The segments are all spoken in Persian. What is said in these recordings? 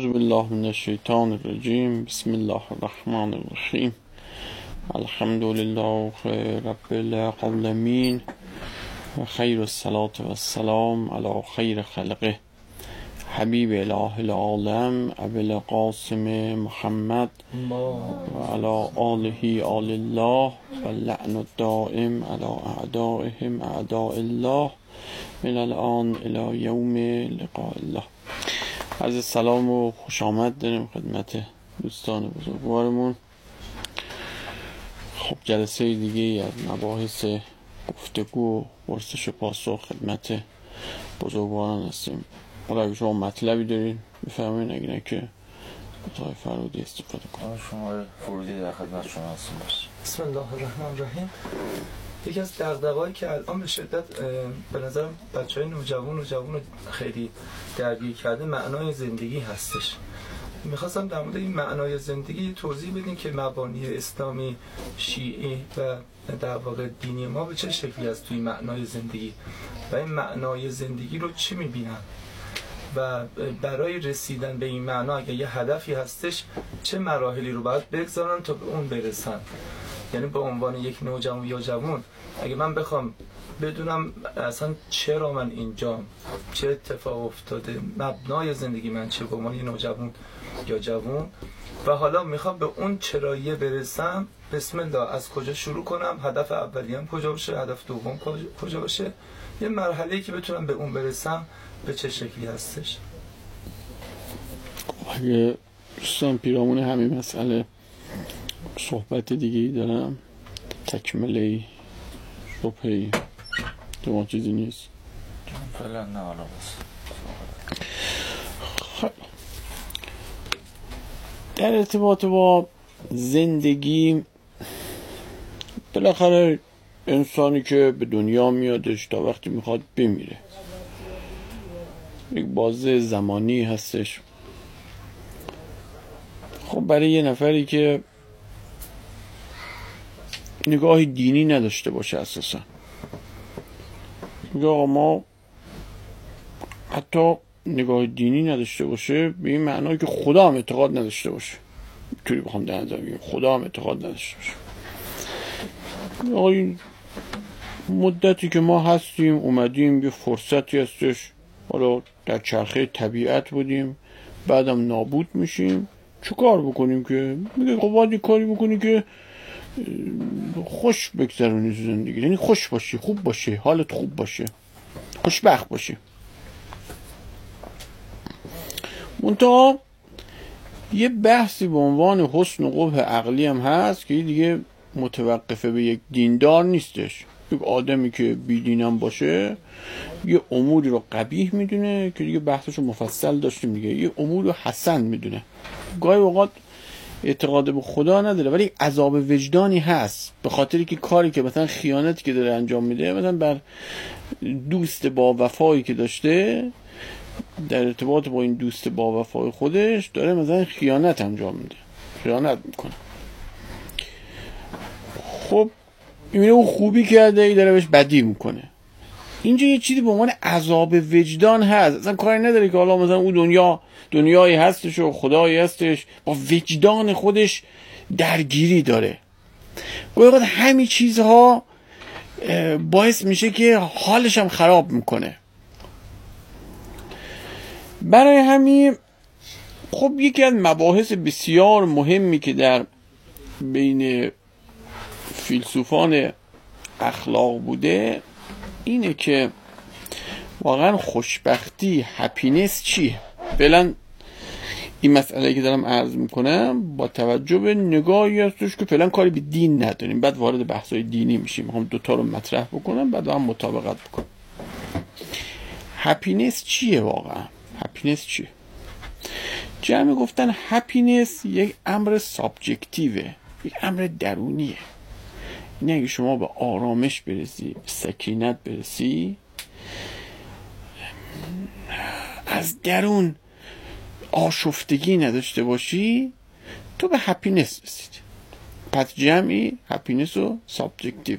اعوذ بالله من الشیطان الرجیم. بسم الله الرحمن الرحیم. الحمد لله رب العالمین و خیر الصلاة و السلام علی خیر خلقه حبیب اله العالم ابی القاسم محمد و علی آله آل الله و لعن الدائم علی اعدائهم اعداء الله من الان الی یوم لقاء الله. عرض سلام و خوش آمد داریم خدمت دوستان بزرگوارمون. خب جلسه دیگه از مباحث گفتگو و پرسش و پاسخ خدمت بزرگواران هستیم. حالا اگه شما مطلبی دارین بفرمایید، اگه نه که اتاق فرودی استفاده کنید. شما فرودی در خدمت شما هستیم. بسم الله الرحمن الرحیم. یکی از دغدغه‌هایی که الان به شدت به نظر بچهای نوجوان خیلی درگیر کرده معنای زندگی هستش. میخواستم در مورد این معنای زندگی توضیح بدیم که مبانی اسلامی، شیعی و در واقع دینی ما به چه شکلی است توی معنای زندگی و این معنای زندگی رو چی میبینن و برای رسیدن به این معنا اگه یه هدفی هستش چه مراحلی رو باید بگذارن تا به اون برسن. یعنی به عنوان یک نوجوان یا جوان اگه من بخوام بدونم اصلا چرا من اینجام، چه اتفاق افتاده، مبنای زندگی من چه به عنوان یک نوجوان یا جوان و حالا میخوام به اون چراییه برسم، بسم الله از کجا شروع کنم، هدف اولیه‌ام کجا باشه، هدف دوم کجا باشه، یه مرحله‌ای که بتونم به اون برسم به چه شکلی هستش. اگه دوستان پیرامون همین مسئله صحبت دیگه‌ای دارم، تکمله صبحی دوما چیزی نیست فعلا نه. حالا بس در ارتباط با زندگی، بالاخره انسانی که به دنیا میادش تا وقتی میخواد بمیره یک بازه زمانی هستش. خب برای یه نفری که نگاه دینی نداشته باشه، اساسا میگه آقا ما حتی نگاه دینی نداشته باشه به این معنی که خدا هم اعتقاد نداشته باشه، اینطوری بخوام در نظر بگیرم خدا هم اعتقاد نداشته باشه. آقا این مدتی که ما هستیم اومدیم یه فرصتی هستش، حالا در چرخه طبیعت بودیم، بعدم نابود میشیم، چه کار بکنیم؟ که میگه خب باید یک کاری بکنی که خوش بگذرونی زندگی، یعنی خوش باشی، خوب باشی، حالت خوب باشه، خوشبخت باشی. منتها یه بحثی به عنوان حسن و قبح عقلی هم هست که دیگه متوقفه به یک دیندار نیستش. یک آدمی که بیدینم باشه یه اموری رو قبیح میدونه که دیگه بحثشو مفصل داشتیم دیگه، یه امور رو حسن میدونه. گاهی اوقات اعتقاد به خدا نداره ولی عذاب وجدانی هست به خاطری که کاری که مثلا خیانتی که داره انجام میده، مثلا بر دوست با وفایی که داشته، در ارتباط با این دوست با وفای خودش داره مثلا خیانت انجام میده، خیانت میکنه. خب میبینه اون خوبی کرده، ای داره بهش بدی میکنه. اینجا یه چیزی به عنوان عذاب وجدان هست. اصلا کاری نداره که حالا مثلا اون دنیایی هستش و خدایی هستش، با وجدان خودش درگیری داره. گویا همین چیزها باعث میشه که حالش هم خراب میکنه. برای همین خب یکی از مباحث بسیار مهمی که در بین فیلسوفان اخلاق بوده اینه که واقعا خوشبختی، هپینس چیه؟ فعلا این مسئله که دارم عرض میکنم با توجه به نگاهی هستش که فعلا کاری به دین نداریم، بعد وارد بحثای دینی میشیم. میخوام دوتا رو مطرح بکنم بعد هم مطابقت بکنم. هپینس چیه واقعا؟ هپینس چیه؟ جمعی گفتن هپینس یک امر سابجکتیوه، یک امر درونیه. این اگه شما به آرامش برسی، به سکینت برسی، از درون آشفتگی نداشته باشی، تو به هپینس رسید. پس جمعی هپینس رو سابجکتیو،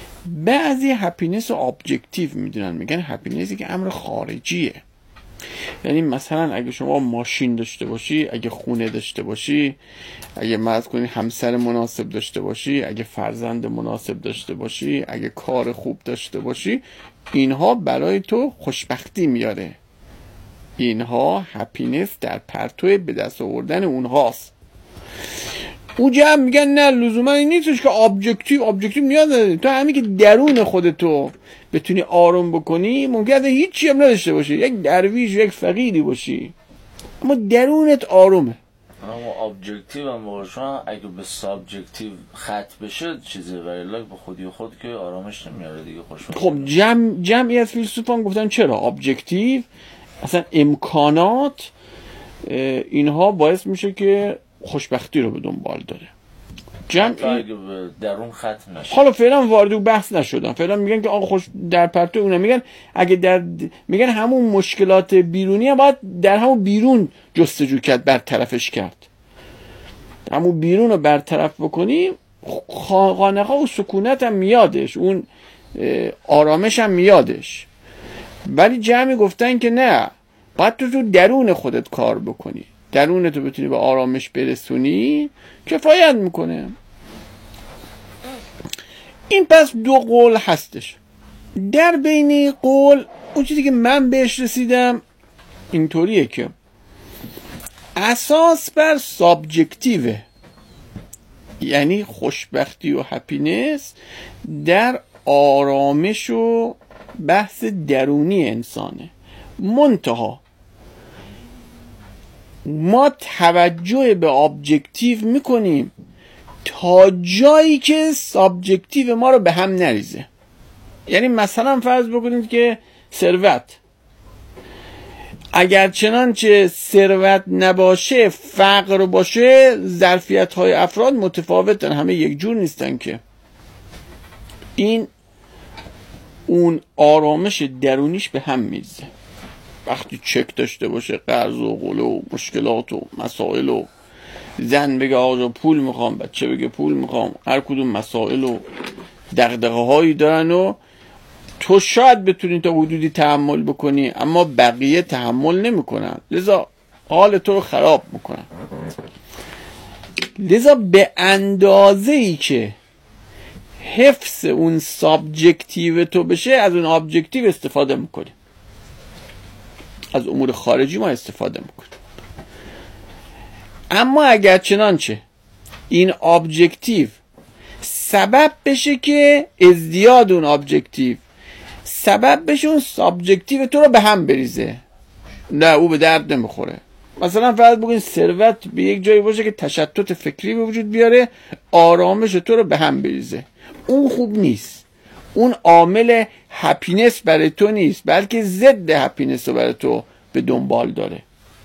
بعضی هپینس رو ابجکتیو میدونن، میگن هپینسی که امر خارجیه. یعنی مثلا اگه شما ماشین داشته باشی، اگه خونه داشته باشی، اگه مرز کنی همسر مناسب داشته باشی، اگه فرزند مناسب داشته باشی، اگه کار خوب داشته باشی، اینها برای تو خوشبختی میاره. اینها هپینس در پرتو به دست آوردن اونهاست. اونجا هم میگن نه لزوما این نیستش که ابجکتیو نیاز نداری. تو همین که درون خودتو بتونی آروم بکنی، ممکنه هیچی هم نداشته باشی، یک درویش یک فقیری باشی، اما درونت آرومه. اما ابجکتیو هم باشون اگه به سابجکتیو ختم بشه چیزی ولی به خودی خود که آرامش نمیاره دیگه. خوشبخت. خب جمعی از فیلسوفان گفتن چرا ابجکتیو اصلا امکانات اینها باعث میشه که خوشبختی رو به دنبال داره. جمعی درون ختم نشه. حالا فعلا وارد بحث نشدم. فعلا میگن که آقا در پرتو اونها میگن اگه میگن همون مشکلات بیرونی هم باید در همون بیرون جستجو کرد، برطرفش کرد. همون بیرون رو برطرف بکنی، خانقاه و سکونت هم میادش، اون آرامش هم میادش. ولی جمعی گفتن که نه، باید تو درون خودت کار بکنی، درونتو بتونی به آرامش برسونی، کفایت میکنه. این پس دو قول هستش. در بین قول اون چیزی که من بهش رسیدم اینطوریه که اساس بر سابجکتیوه، یعنی خوشبختی و هپینس در آرامش و بحث درونی انسانه. منتها ما توجه به ابجکتیو میکنیم تا جایی که سابجکتیو ما رو به هم نریزه. یعنی مثلا فرض بکنید که ثروت، اگر چنانچه ثروت نباشه فقر باشه، ظرفیت های افراد متفاوتن، همه یک جور نیستن که. این اون آرامش درونیش به هم میریزه. وقتی چک داشته باشه، قرض و قله و مشکلات و مسائل و زن بگه آقا پول میخوام، بچه بگه پول میخوام، هر کدوم مسائل و دغدغه هایی دارن و تو شاید بتونی تا حدودی تحمل بکنی، اما بقیه تحمل نمیکنن، لذا حال تو رو خراب میکنن. لذا به اندازه ای که حفظ اون سابجکتیو تو بشه، از اون ابجکتیو استفاده میکنی، از امور خارجی ما استفاده میکنیم. اما اگر چنانچه این ابجکتیو سبب بشه که ازدیاد اون ابجکتیو سبب بشه اون سابجکتیو تو رو به هم بریزه، نه او به درد نمیخوره. مثلا فرض بگین ثروت به یک جایی باشه که تشتت فکری به وجود بیاره، آرامش تو رو به هم بریزه، اون خوب نیست. اون عامل هپینس برای تو نیست، بلکه ضد هپینس رو برای تو به دنبال داره.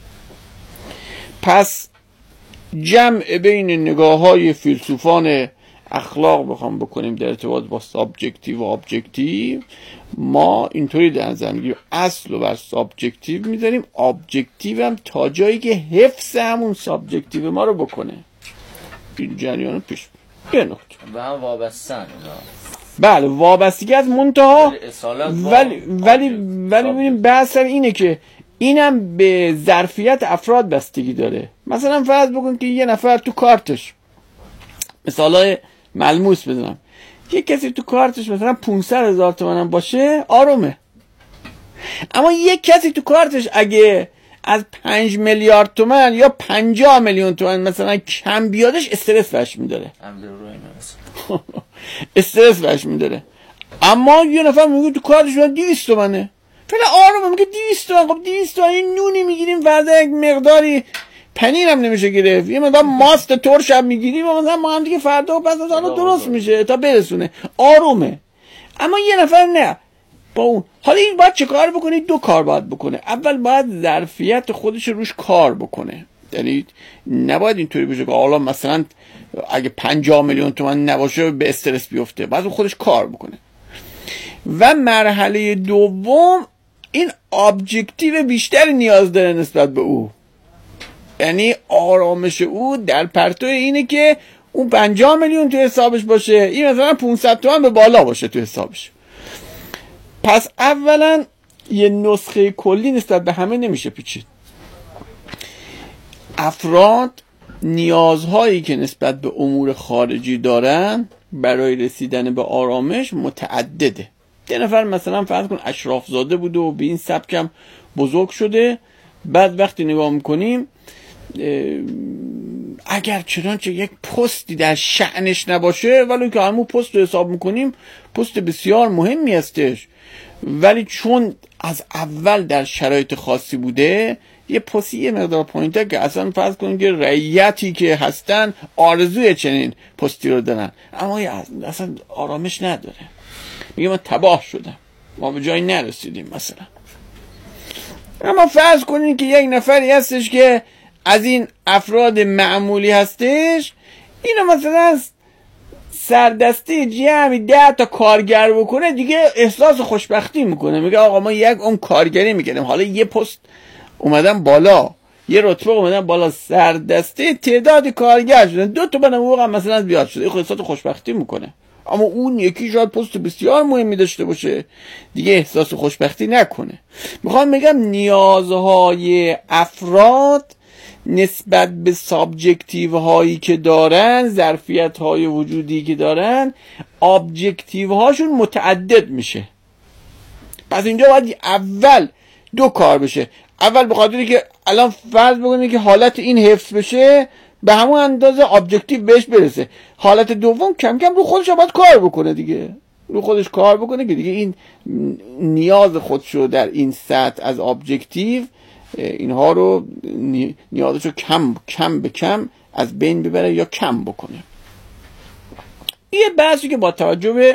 پس جمع بین نگاه های فیلسوفان اخلاق بخوام بکنیم در ارتباط با سابجکتیو و ابجکتیو، ما اینطوری در نظر میگیریم اصل رو بر سابجکتیو میذاریم، ابجکتیو هم تا جایی که حفظ همون سابجکتیو ما رو بکنه. این جریان پیش یه نقطه و هم وابستن. بله وابستگی از منتها، ولی ببینیم بحث اینه که اینم به ظرفیت افراد بستگی داره. مثلا فرض بکن که یه نفر تو کارتش، مثالای ملموس بزنم، یه کسی تو کارتش مثلا 500,000 تومان هم باشه آرومه، اما یه کسی تو کارتش اگه از 5 میلیارد تومان یا 50 میلیون تومان مثلا کم بیادش، استرس بهش میداره. استرس بهش میداره. اما یه نفر میگه تو کارتش 200 تومانه، فعلا آرومه، میگه 200 تومان. خب 200 تومان نونی میگیریم، فردا یک مقداری پنیر هم نمیشه گرفت، یه مقدار ماست ترش هم میگیریم و مثلا ما هم دیگه فردا و پس از آن درست میشه تا برسونه، آرومه. اما یه نفر نه با اون. حالا این باید چه کار بکنه؟ دو کار باید بکنه. اول باید ظرفیت خودش روش کار بکنه، یعنی نباید اینطوری بشه که حالا مثلا اگه 50 میلیون تومان نباشه به استرس بیفته، باید خودش کار بکنه. و مرحله دوم، این ابجکتیو بیشتری نیاز داره نسبت به او، یعنی آرامش او در پرتو اینه که اون 50 میلیون تو حسابش باشه، این مثلا 500 تومان به بالا باشه تو حسابش. پس اولا یه نسخه کلی نسبت به همه نمیشه پیچید. افراد نیازهایی که نسبت به امور خارجی دارن برای رسیدن به آرامش متعدده. یه نفر مثلا فرض کن اشراف زاده بوده و به این سبکم بزرگ شده، بعد وقتی نگاه میکنیم اگر چنانچه یک پستی در شأنش نباشه، ولی که همون پست رو حساب میکنیم پست بسیار مهمی هستش، ولی چون از اول در شرایط خاصی بوده یه پستی یه مقدار پایین‌تر که اصلا فرض کنیم که رعیتی که هستن آرزوی چنین پستی رو دارن، اما اصلا آرامش نداره، میگه من تباه شدم، ما به جایی نرسیدیم مثلا. اما فرض کنین که یک نفری هستش که از این افراد معمولی هستش، اینو مثلا سردسته جمعی 10 تا کارگر بکنه دیگه احساس خوشبختی میکنه، میگه آقا ما یک اون کارگری میکنیم، حالا یه پست اومدن بالا، یه رتبه اومدن بالا، سردسته تعداد کارگر شدن، 2 تا بنابراین هم مثلا زیاد شده، این احساس خوشبختی میکنه. اما اون یکی شاید پست بسیار مهمی داشته باشه دیگه احساس خوشبختی نکنه. میخوام بگم نیازهای افراد نسبت به سابجکتیو هایی که دارن، ظرفیت های وجودی که دارن، ابجکتیو هاشون متعدد میشه. پس اینجا باید اول 2 کار بشه. اول به خاطری که الان فرض بکنید که حالت این حفظ بشه، به همون اندازه ابجکتیو بهش برسه. حالت دوم کم کم رو خودش باید کار بکنه دیگه، رو خودش کار بکنه که دیگه این نیاز خودشو در این سطح از ابجکتیو اینها رو نیازشو کم به کم از بین ببره یا کم بکنه. یه بحثی که با توجه به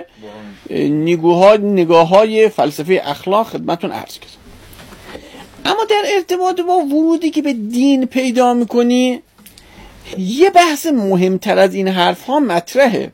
نگاه های فلسفه اخلاق خدمتون عرض کردم. اما در ارتباط با ورودی که به دین پیدا میکنی، یه بحث مهمتر از این حرف ها مطرحه.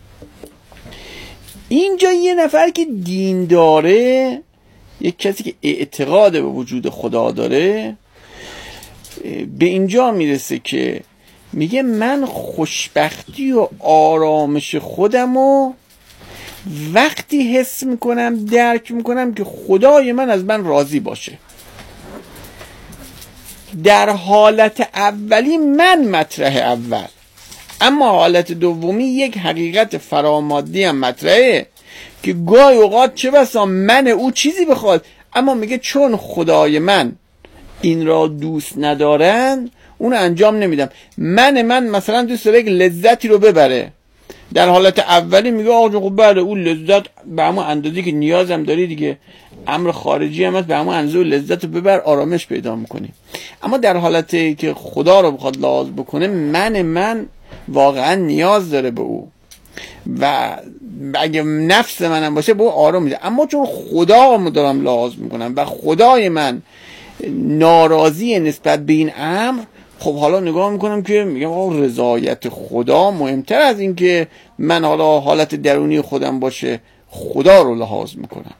اینجا یه نفر که دین داره، یک کسی که اعتقاد به وجود خدا داره، به اینجا میرسه که میگه من خوشبختی و آرامش خودمو وقتی حس میکنم، درک میکنم که خدای من از من راضی باشه. در حالت اولی من مطرح اول، اما حالت دومی یک حقیقت فرامادی هم مطرحه که گاهی اوقات چه بسا من او چیزی بخواد، اما میگه چون خدای من این را دوست ندارن اون انجام نمیدم. من مثلا دوست داره یک لذتی رو ببره، در حالت اولی میگه آقا خب بله اون لذت به همون اندازی که نیازم داری دیگه، امر خارجی هم هست، به همون اندازه لذت رو ببر، آرامش پیدا میکنی. اما در حالتی که خدا رو بخواد لحاظ بکنه، من واقعا نیاز داره به او و اگه نفس منم باشه به او آرام میده، اما چون خدا رو دارم لحاظ میکنم و خدای من ناراضی نسبت به این امر، خب حالا نگاه میکنم که میگم آقا رضایت خدا مهمتر از این که من حالا حالت درونی خودم باشه، خدا رو لحاظ میکنم،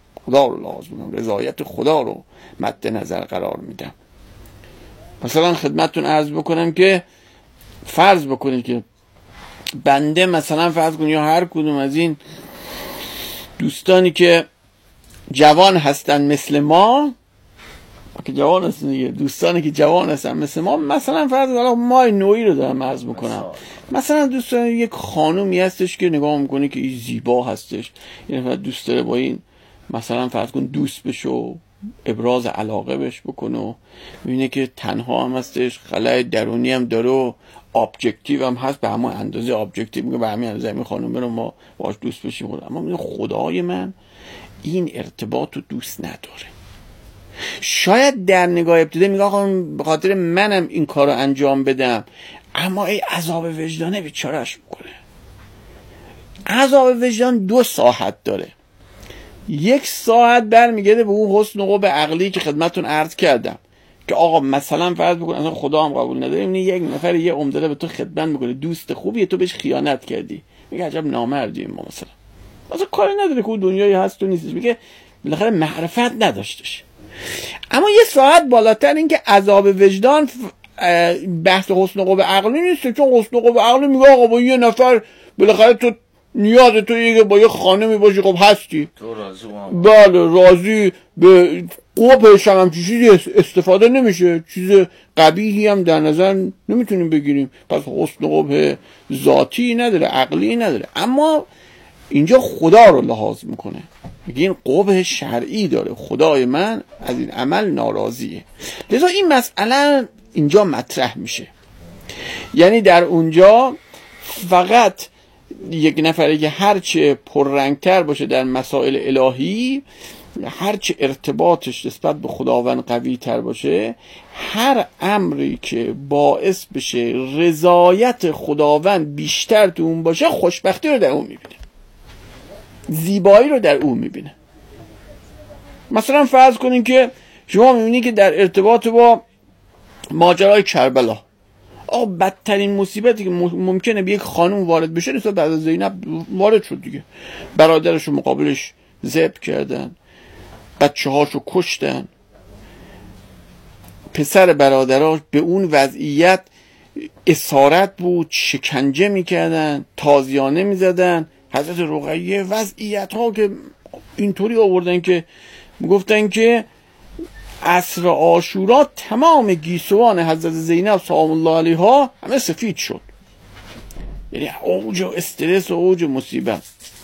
رضایت خدا رو مد نظر قرار میدم. مثلا خدمتتون عرض بکنم که فرض بکنید که بنده مثلا فرض کنید یا هر کدوم از این دوستانی که جوان هستن مثل ما، که جوان هستن دیگه، دوستانی که جوان هستن مثل ما، مثلا فرض کنید ما نوعی رو دارم عرض میکنم، مثلا دوستان یک خانومی هستش که نگاه میکنه که این زیبا هستش، یعنی دوست داره با این مثلا فرض کن دوست بشه و ابراز علاقه بهش بکنه و میبینه که تنها هم هستش، خلای درونی هم داره و ابجکتیو هم هست، به همون اندازه ابجکتیو میگه به همین اندازه این خانم رو ما باهاش دوست بشیم، اما میگه خدای من این ارتباط رو دوست نداره. شاید در نگاه ابتدا میگه آقا به خاطر منم این کار رو انجام بدم، اما ای عذاب وجدانه بیچارهش میکنه. عذاب وجدان 2 ساحت داره. 1 ساعت برمیگرده به اون حسن و قوه عقلی که خدمتتون عرض کردم که آقا مثلا فرض بکن اصلا خدا هم قبول نداره، این یک نفر یه عمده به تو خدمت میکنه، دوست خوبیه، تو بهش خیانت کردی، میگه عجب نامردی ما، مثلا کاری نداره که اون دنیایی هست و نیستش، میگه بالاخره معرفت نداشتش. اما 1 ساعت بالاتر این که عذاب وجدان بحث حسن و قوه عقلی نیست، چون حسن و قوه عقلی میگه آقا با یه نفر بالاخره تو نیاز تو یه با یه خانمی باشی، خب هستی، تو راضی بله راضی، به قبهش هم چیزی استفاده نمیشه، چیز قبیحی هم در نظر نمیتونیم بگیریم. پس حسن قبه ذاتی نداره، عقلی نداره. اما اینجا خدا رو لحاظ میکنه، میگه این قبه شرعی داره، خدای من از این عمل ناراضیه. لذا این مسئله اینجا مطرح میشه. یعنی در اونجا فقط یک نفره که هرچه پررنگتر باشه در مسائل الهی، هرچه ارتباطش نسبت به خداوند قوی تر باشه، هر امری که باعث بشه رضایت خداوند بیشتر تو اون باشه، خوشبختی رو در اون میبینه، زیبایی رو در اون میبینه. مثلا فرض کنین که شما میبینید که در ارتباط با ماجرای کربلا، بدترین مصیبتی که ممکنه به یک خانم وارد بشه نسبت بعد از زینب وارد شد دیگه. برادرش رو مقابلش ذبح کردن، بچه هاشو کشتن، پسر برادراش به اون وضعیت اسارت بود، شکنجه میکردن، تازیانه میزدن. حضرت رقیه وضعیت ها که اینطوری آوردن که گفتن که عصر عاشورا تمام گیسوان حضرت زینب سلام الله علیها همه سفید شد. یعنی اوج استرس و اوج مصیبت.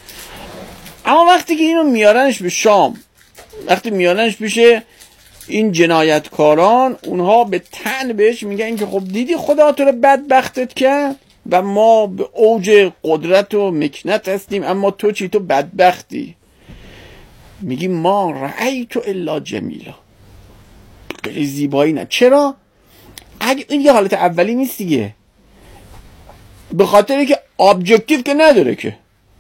اما وقتی که اینو میارنش به شام، وقتی میارنش پیش این جنایتکاران، اونها به طعن بهش میگن که خب دیدی خدا تو رو بدبختت کرد و ما به اوج قدرت و مکنت هستیم، اما تو چی؟ تو بدبختی. میگی ما رأیت الا جمیلا، خیلی زیبایی نه. چرا؟ اگه این یه حالت اولی نیست دیگه، به خاطری که ابجکتیو که نداره که،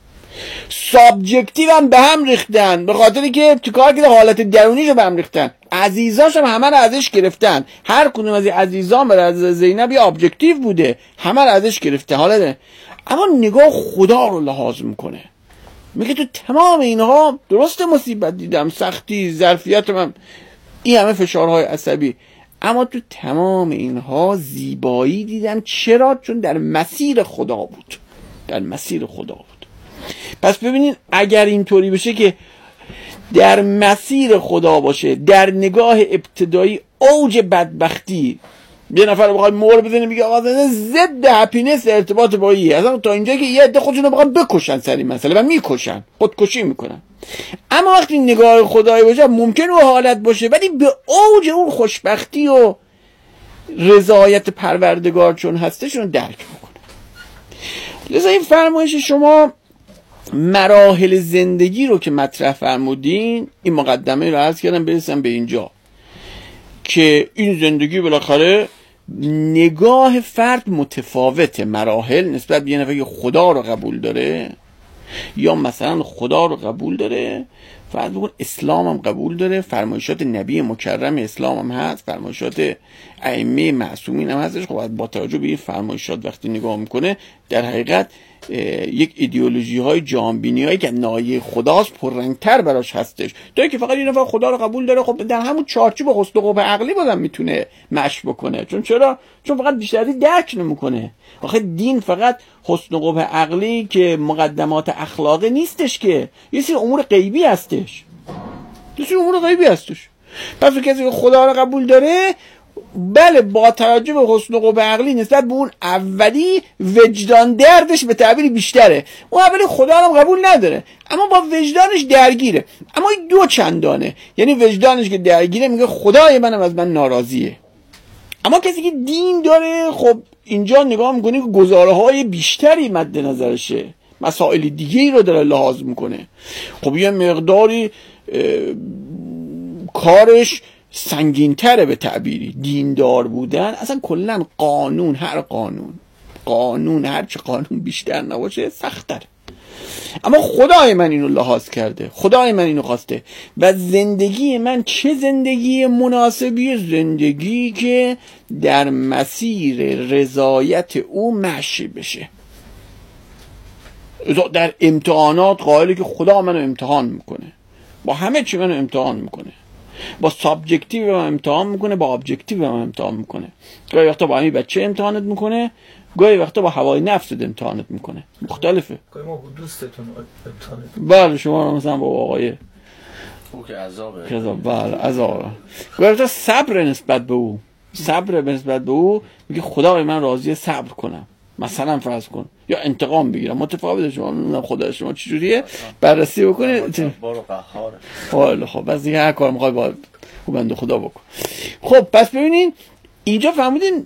سابجکتیو هم به هم ریختن، به خاطری که چیکار کرده؟ حالت درونیشو به هم ریختن. عزیزاش هم همه رو ازش گرفتن، هر کدوم از این عزیزان برای زینب یه ابجکتیو بوده، همه رو ازش گرفته. حالا اما نگاه خدا رو لحاظ میکنه، میگه تو تمام اینها درست مصیبت دیدم، سختی، ظرفیت، من این همه فشارهای عصبی، اما تو تمام اینها زیبایی دیدم. چرا؟ چون در مسیر خدا بود، در مسیر خدا بود. پس ببینید اگر اینطوری بشه که در مسیر خدا باشه، در نگاه ابتدایی اوج بدبختی، یه نفر بخواد مور بزنه میگه آقا ضد هپینس ارتباط با ایه، اصلا تا اینجا که یه عده خودشونو بخواد بکشن سر این مسئله و میکشن، خودکشی میکنن. اما وقتی نگاه خدایی باشه ممکن اون حالت باشه، ولی به اوج اون خوشبختی و رضایت پروردگار چون هستشون درک میکنه. لذا این فرمایش شما مراحل زندگی رو که مطرح فرمودین، این مقدمه رو عرض کردم برسم به اینجا که این زندگی بالاخره نگاه فرد متفاوته، مراحل نسبت به یه نفر که خدا رو قبول داره، یا مثلا خدا رو قبول داره، فرض بکن اسلام هم قبول داره، فرمایشات نبی مکرم اسلام هم هست، فرمایشات ائمه معصومین هم هستش. خب با توجه به این فرمایشات وقتی نگاه میکنه، در حقیقت یک ایدئولوژی های جهانبینی هایی که نایه خداست پررنگتر براش هستش. توی که فقط یه نفر خدا رو قبول داره، خب در همون چارچوب حسن قبه عقلی بازم میتونه مشی بکنه. چرا؟ چون فقط بیشتر درک نمیکنه. آخه دین فقط حسن قبه عقلی که مقدمات اخلاقی نیستش، که یه سری امور غیبی هستش، پس کسی که خدا رو قبول داره، بله با توجه به حسن قبه عقلی نسبت به اون اولی وجدان دردش به تعبیری بیشتره. اون اولی خدا رو قبول نداره اما با وجدانش درگیره، اما این دو چندانه. یعنی وجدانش که درگیره میگه خدای منم از من ناراضیه. اما کسی که دین داره، خب اینجا نگاه میکنه که گزاره های بیشتری مد نظرشه، مسائل دیگه‌ای رو داره لحاظ میکنه. خب یه مقداری کارش سنگین‌تره به تعبیری. دیندار بودن اصلا کلا قانون، هر چه قانون بیشتر نباشه سخت‌تره. اما خدای من اینو لحاظ کرده، خدای من اینو خواسته و زندگی من چه زندگی مناسبیه؟ زندگی که در مسیر رضایت او مشی بشه. در امتحانات قائله که خدا منو امتحان میکنه، با همه چی منو امتحان میکنه، با سابجکتیو هم امتحان میکنه، با ابجکتیو هم امتحان میکنه. گاهی وقتا با همین بچه امتحانت میکنه، گاهی وقتا با هوای نفست امتحانت میکنه، مختلفه. گاهی ما با دوستتون امتحانت. بله شما رو مثلا با آقای او که عذابه. بله عذاب. گاهی وقتا صبر نسبت به او، صبر نسبت به او، میگه خدای من راضیه صبر کنم، مثلا فرض کن، یا انتقام بگیرم. متفاوته، شما نمیدونم خدا شما چجوریه بررسی بکنید. بارو قهاره. حالا خب بس دیگه هر کار میخوای با بنده خدا بکن. خب پس ببینین اینجا فهمیدین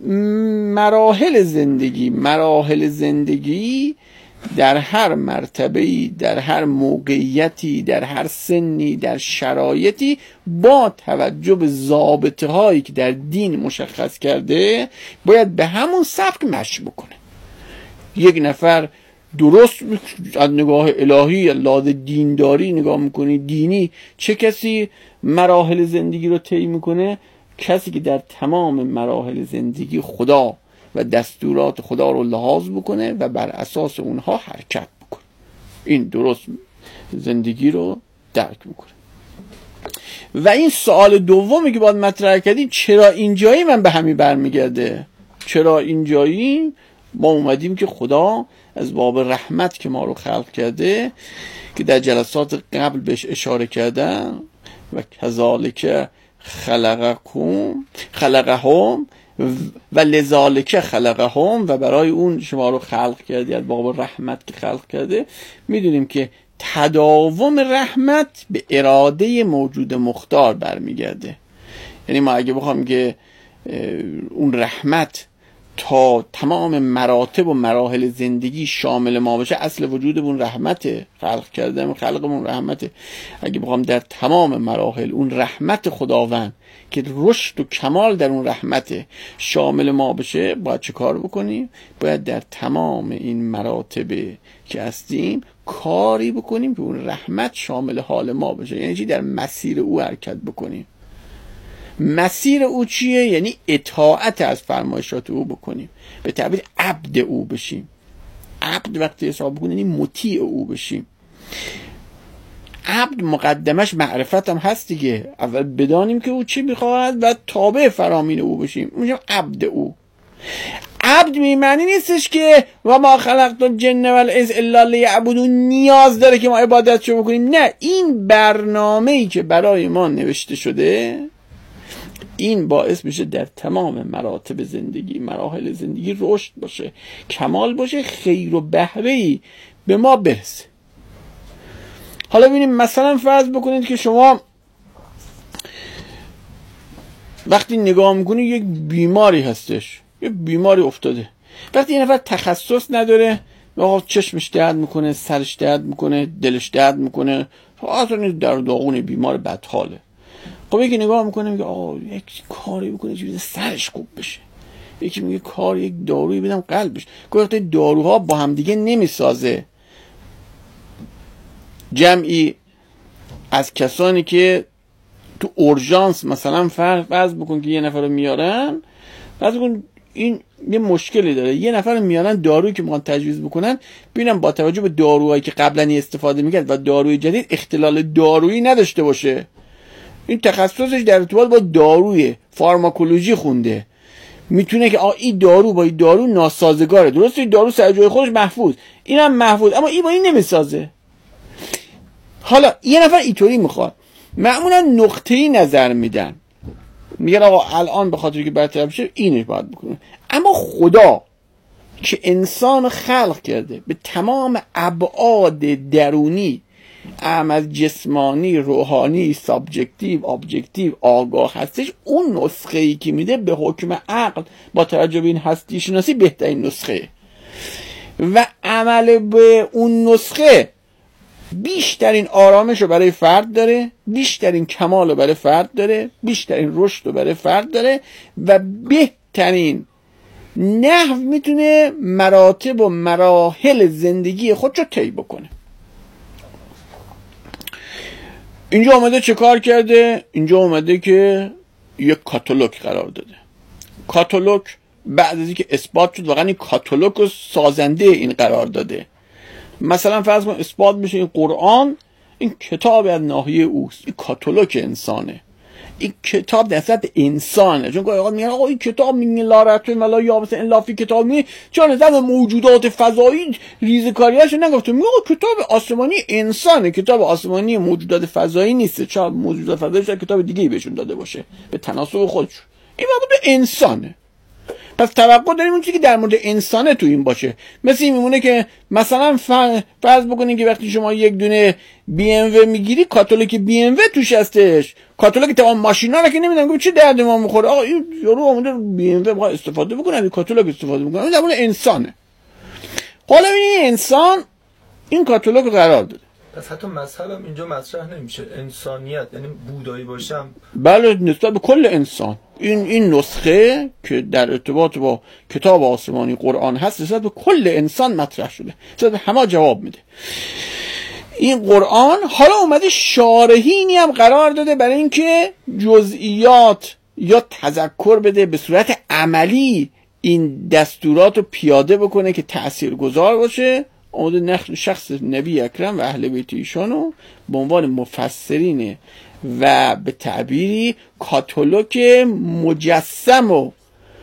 مراحل زندگی در هر مرتبه‌ای، در هر موقعیتی، در هر سنی، در شرایطی با توجه به ضابطه‌هایی که در دین مشخص کرده باید به همون سبک مشی بکنه. یک نفر درست از نگاه الهی لحاظ دینداری نگاه میکنی، دینی، چه کسی مراحل زندگی رو طی میکنه؟ کسی که در تمام مراحل زندگی خدا و دستورات خدا رو لحاظ بکنه و بر اساس اونها حرکت بکنه. این درست زندگی رو درک میکنه. و این سوال دومی که باید مطرح کردیم، چرا اینجایی من به همین برمیگرده؟ چرا اینجایی ما اومدیم که خدا از باب رحمت که ما رو خلق کرده، که در جلسات قبل بهش اشاره کردم، و کذالک خلقهم و لذالک خلقهم، و برای اون شما رو خلق کرده، از باب رحمت که خلق کرده. میدونیم که تداوم رحمت به اراده موجود مختار برمیگرده. یعنی ما اگه بخوام که اون رحمت تا تمام مراتب و مراحل زندگی شامل ما بشه، اصل وجودمون رحمته، خلقمون رحمته. اگه بخوام در تمام مراحل اون رحمت خداوند که رشد و کمال در اون رحمته شامل ما بشه، باید چه کار بکنیم؟ باید در تمام این مراتب که هستیم کاری بکنیم که اون رحمت شامل حال ما بشه. یعنی چی؟ در مسیر او حرکت بکنیم. مسیر او چیه؟ یعنی اطاعت از فرمایشات او بکنیم، به تعبیر عبد او بشیم. عبد وقتی حساب بکنیم یعنی مطیع او بشیم. عبد مقدمش معرفت هم هست دیگه، اول بدانیم که او چی میخواهد و تابع فرامین او بشیم، میشیم عبد او. عبد معنی نیستش که و ما خلقت الجن والانس الا لیعبدون، نیاز داره که ما عبادتشو بکنیم. نه، این برنامه‌ای که برای ما نوشته شده، این باعث میشه در تمام مراتب زندگی، مراحل زندگی رشد باشه، کمال باشه، خیر و بهره‌ای به ما برسه. حالا ببینیم مثلا فرض بکنید که شما وقتی نگاه میکنید یک بیماری هستش، یک بیماری افتاده، وقتی یه نفر تخصص نداره، چشمش درد میکنه، سرش درد میکنه، دلش درد میکنه، اصلا در داغون بیمار بدحاله. خب یکی نگاه میکنه میگه آقا یک کاری بکنه چیزی سرش خوب بشه، یکی میگه یک دارویی بدم قلبش. گفته داروها با هم دیگه نمیسازه. جمعی از کسانی که تو اورژانس مثلا فرض بکن که یه نفر رو میارن، فرض بکن این یه مشکلی داره، یه نفر رو میارن دارویی که میخوان تجویز بکنن، ببینم با توجه به داروهایی که قبلا استفاده میکرد و داروی جدید اختلال دارویی نداشته باشه. این تخصصش در ارتباط با داروی فارماکولوژی خونده، میتونه که این دارو با این دارو ناسازگاره. درسته این دارو سر جای خودش محفوظ، اینم محفوظ، اما این با این نمیسازه. حالا یه نفر اینطوری میخواد، معمولا نقطه‌ای نظر میدن، میگن آقا الان به خاطر که برطرف بشه اینش باید بکنه. اما خدا که انسان خلق کرده به تمام ابعاد درونی، از جسمانی، روحانی، سابجکتیو، ابجکتیو آگاه هستش، اون نسخه‌ای که میده به حکم عقل با توجه به این هستی شناسی بهترین نسخه و عمل به اون نسخه بیشترین آرامش رو برای فرد داره، بیشترین کمال رو برای فرد داره، بیشترین رشد رو برای فرد داره و بهترین نحو میتونه مراتب و مراحل زندگی خود رو طی بکنه. اینجا اومده چه کار کرده؟ اینجا اومده که یک کاتالوگ قرار داده. کاتالوگ بعد از اینکه اثبات شد واقعا این کاتالوگ رو سازنده این قرار داده. مثلا فرض کن اثبات میشه این قرآن این کتاب از ناحیه اوست، این کاتالوگ انسانه. این کتاب در سطح انسانه. چون گاهی میگن آقا این کتاب میگه لا رتبه ولا یابسه الا فی کتاب، می چون نظر موجودات فضایی ریزکاریاشو نگفته، میگه آقا کتاب آسمانی انسانه، کتاب آسمانی موجودات فضایی نیست. چون موجودات فضایی شاید کتاب دیگه‌ای بهشون داده باشه به تناسب خودش، این مربوط به انسانه. پس توقع داریم اون چیزی که در مورد انسانه تو این باشه. مثل این میمونه که مثلا فرض بکنید که وقتی شما یک دونه بی ام و میگیری، کاتالوگ بی ام و توش هستش، کاتالوگ تمام ماشینا رو که نمیدونم چه درد ما میخوره، آقا این یارو اومده بی ام و استفاده بکنه، از کاتالوگ استفاده بکنه، این در مورد انسانه. حالا این انسان این کاتالوگ قرار داده. پس حتی مذهبم اینجا مطرح نمیشه، انسانیت یعنی بودایی باشم. بله، نسبت به کل انسان این نسخه که در ارتباط با کتاب آسمانی قرآن هست نسبت به کل انسان مطرح شده، نسبت به همه جواب میده. این قرآن حالا اومده شارحینی هم قرار داده برای اینکه جزئیات یا تذکر بده، به صورت عملی این دستورات رو پیاده بکنه که تأثیرگذار باشه. اومده شخص نبی اکرم و اهل بیت ایشانو به عنوان مفسرین و به تعبیری کاتالوگ مجسم و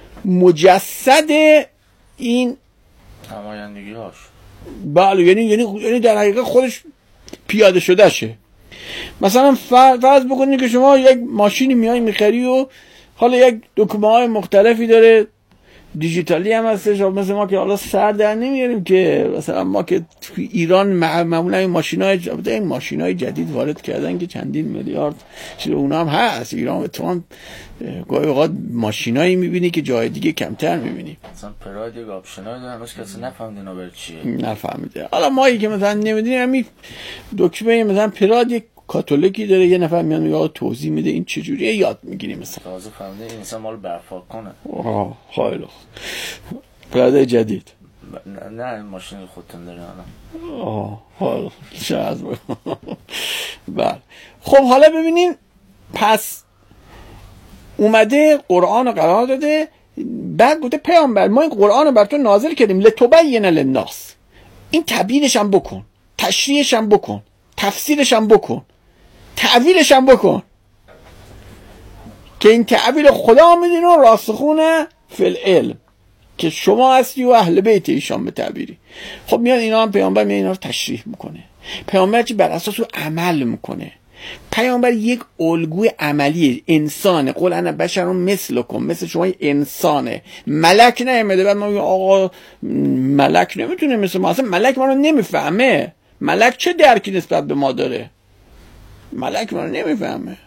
مجسد این نمایندگی هاش. بله، یعنی در حقیقت خودش پیاده شده شه. مثلا فرض بکنید که شما یک ماشینی میای میخری و حالا یک دکمه های مختلفی داره، دیجیتالی هم هستش. مثل ما که حالا سر در نمیاریم که مثلا ما که تو ایران معمولا این ماشینای جدید وارد کردن که چندین میلیارد چیز، اونا هم هست ایران. تو گاهی اوقات ماشینایی میبینی که جای دیگه کمتر میبینی. مثلا پراید یک آپشنای داره، هنوز کسی نفهمید اینا برای چیه. نفهمیده. حالا مایی که مثلا نمیدونیم همین دکمه مثلا پراید یک کاتالوگی داره، یه نفر میاد میگه توضیح میده این چجوریه، یاد میگیریم مثلا. تازه فهمیده این انسان مال برفاک کنه. خیلی پراید جدید. نه ماشین خودتون داره حالا شاید. بله. خب حالا ببینین، پس اومده قرآن رو قرار داده، بعد گفته پیامبر ما این قرآن رو بر تو نازل کردیم لتبین للناس، این تبیینش هم بکن، تشریحش هم بکن، تفسیرش هم بکن، تعویلش هم بکن، که این تعویل خدا میدین و راسخونه فی العلم که شما هستی و اهل بیت ایشان به تعبیری. خب میاد اینا هم پیامبر میاد اینا رو تشریح میکنه. پیامبر چی؟ بر اساس رو عمل میکنه. پیامبر یک الگوی عملی انسانه. قل انا بشر مثلکم، مثل شما انسانه، ملک نیامده. بعد ما آقا ملک نمیتونه مثل ما، اصلا ملک ما رو نمیفهمه. ملک چه درکی نسبت به ما داره؟ ملک ما رو نمیفهمه.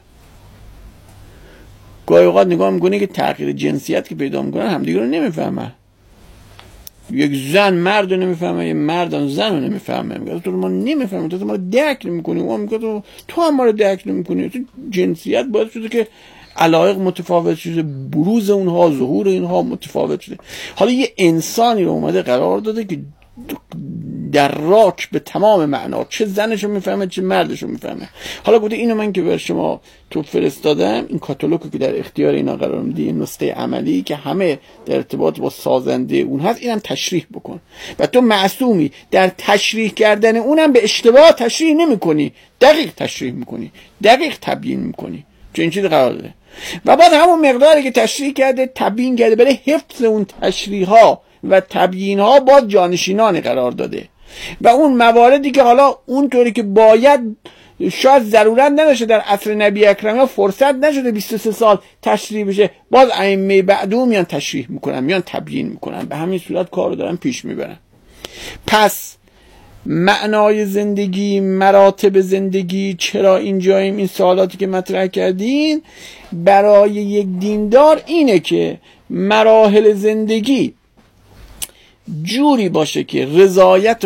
گاهی اوقات نگاه میکنه که تغییر جنسیت که پیدا میکنن همدیگه رو نمیفهمه. یک زن مرد رو نمیفهمه، یک مرد زن رو نمیفهمه. میگه تو ما نمیفهمیم، تو ما رو درک نمیکنی. اون میگه تو هم ما رو درک نمیکنی. تو جنسیت باعث شده که علایق متفاوت شده، بروز اونها، ظهور اینها متفاوت شده. حالا یه انسانی رو اومده قرار داده که در راک به تمام معنا، چه زنشو میفهمه چه مردشو میفهمه. حالا گفته اینو من که بر شما تو فرستادم، این کاتالوگی که در اختیار اینا قرار میدی، این نسخه عملی که همه در ارتباط با سازنده اون هست، اینم تشریح بکن. و تو معصومی در تشریح کردن اونم به اشتباه تشریح نمیکنی، دقیق تشریح میکنی، دقیق تبیین میکنی، چون این چیز قرار داره. و بعد همون مقداری که تشریح کرده تبیین کرده، برای حفظ اون تشریح ها و تبیین ها باز جانشینان قرار داده. و اون مواردی که حالا اونطوری که باید شاید ضرورت نداشته در عصر نبی اکرم، فرصت نشده 23 سال تشریح بشه، باز ائمه بعدو میان تشریح میکنن، میان تبیین میکنن، به همین صورت کارو دارن پیش میبرن. پس معنای زندگی، مراتب زندگی، چرا اینجاییم، این سوالاتی که مطرح کردین برای یک دیندار اینه که مراحل زندگی جوری باشه که رضایت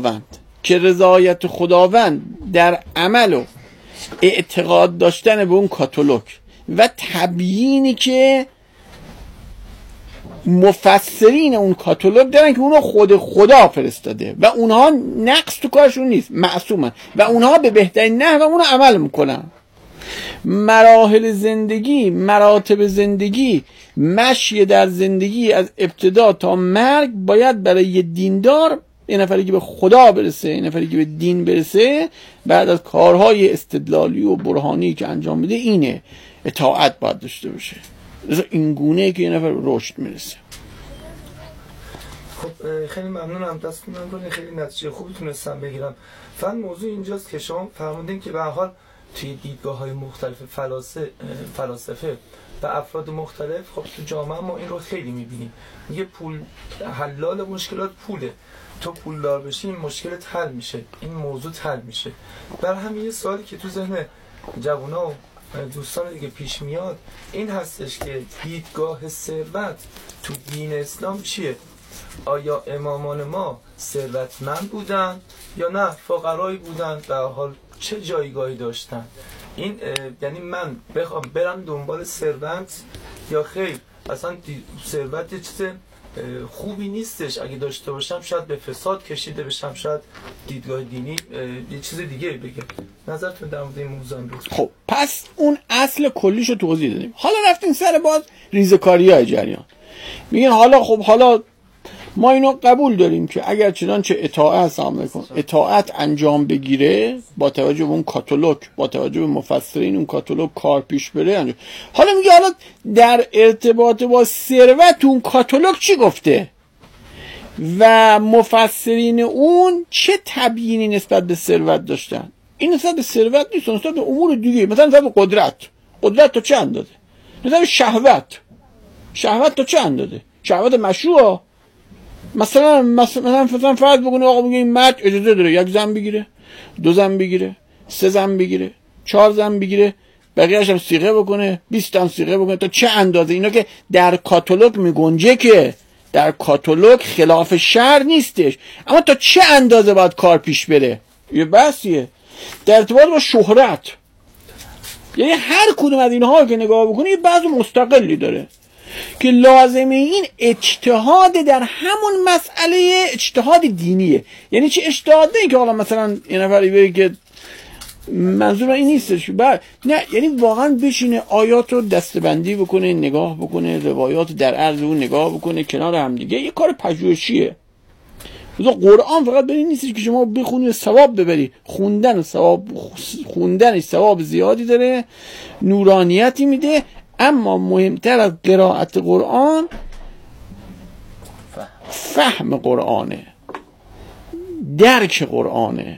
خداوند در عمل و اعتقاد داشتن به اون کاتالوگ و تبیینی که مفسرین اون کاتالوگ دارن که اونها خود خدا فرستاده و اونها نقص تو کارشون نیست، معصومن و اونها به بهترین نحو اونها عمل میکنن. مراحل زندگی، مراتب زندگی، مشی در زندگی از ابتدا تا مرگ باید برای یه دیندار، یه نفری که به خدا برسه، یه نفری که به دین برسه، بعد از کارهای استدلالی و برهانی که انجام میده، اینه اطاعت باید داشته باشه. این گونه که یه نفر رشد میرسه. خب خیلی ممنونم، دستتون نکنه، خیلی نتیجه خوبی تونستم بگیرم. فقط موضوع اینجاست که شما فرمودین که به هر حال توی دیدگاه‌های مختلف فلاسفه و افراد مختلف، خب تو جامعه ما این رو خیلی می‌بینیم. میگه پول حلال مشکلات پوله، تو پولدار بشی این مشکلت حل میشه، این موضوع حل میشه. برای همین یه سوالی که تو ذهن جوونا و دوستان دیگه پیش میاد این هستش که دیدگاه ثروت تو دین اسلام چیه؟ آیا امامان ما ثروتمند بودن یا نه فقرایی بودن؟ در حال چه جایگاهی داشتن؟ این یعنی من بخوام برم دنبال ثروت یا خیر، اصلا ثروت یه چیز خوبی نیستش، اگه داشته باشم شاید به فساد کشیده بشم، شاید دیدگاه دینی یه چیز دیگه بگه. نظرتون در مورد این موضوع رو؟ خب پس اون اصل کلیشو توضیح دادیم. حالا رفتیم سر باز ریزکاری‌های جریان. میگن حالا خب حالا ما اینو قبول داریم که اگر چنانچه اطاعت انجام بگیره با توجه به اون کاتالوگ، با توجه به مفسرین اون کاتالوگ کار پیش بره انجام. حالا میگه حالا در ارتباط با ثروت اون کاتالوگ چی گفته و مفسرین اون چه تبیینی نسبت به ثروت داشتن؟ این نسبت به ثروت نیست، نسبت به امور دیگه، مثلا نسبت به قدرت تا چه اندازه، نسبت به شهوت تا چه اندازه، شهوت مشروع. مثلا فرض بکنه آقا میگه این مرد اجازه داره 1 زن بگیره، 2 زن بگیره، 3 زن بگیره، 4 زن بگیره، بقیه‌اش هم صیغه بکنه، 20 هم صیغه بکنه، تا چه اندازه؟ اینا که در کاتالوگ میگنجه، که در کاتالوگ خلاف شرع نیستش، اما تا چه اندازه باید کار پیش بره یه بحثیه. در ارتباط با شهرت، یعنی هر کدوم از اینها که نگاه بکنی یه بحث مستقلی داره که لازمه این اجتهاد در همون مسئله اجتهاد دینیه. یعنی چه اجتهاد؟ نه که حالا مثلا یه نفری بگه که منظور این نیستش، نه، یعنی واقعا بشینه آیات رو دستبندی بکنه، نگاه بکنه، روایات در عرض اون نگاه بکنه کنار هم دیگه. یه کار پژوهشیه. قرآن فقط به این نیستش که شما بخونی و ثواب ببری، خوندنش ثواب زیادی داره، نورانیتی میده، اما مهمتر از قرائت قرآن فهم قرآنه، درک قرآنه،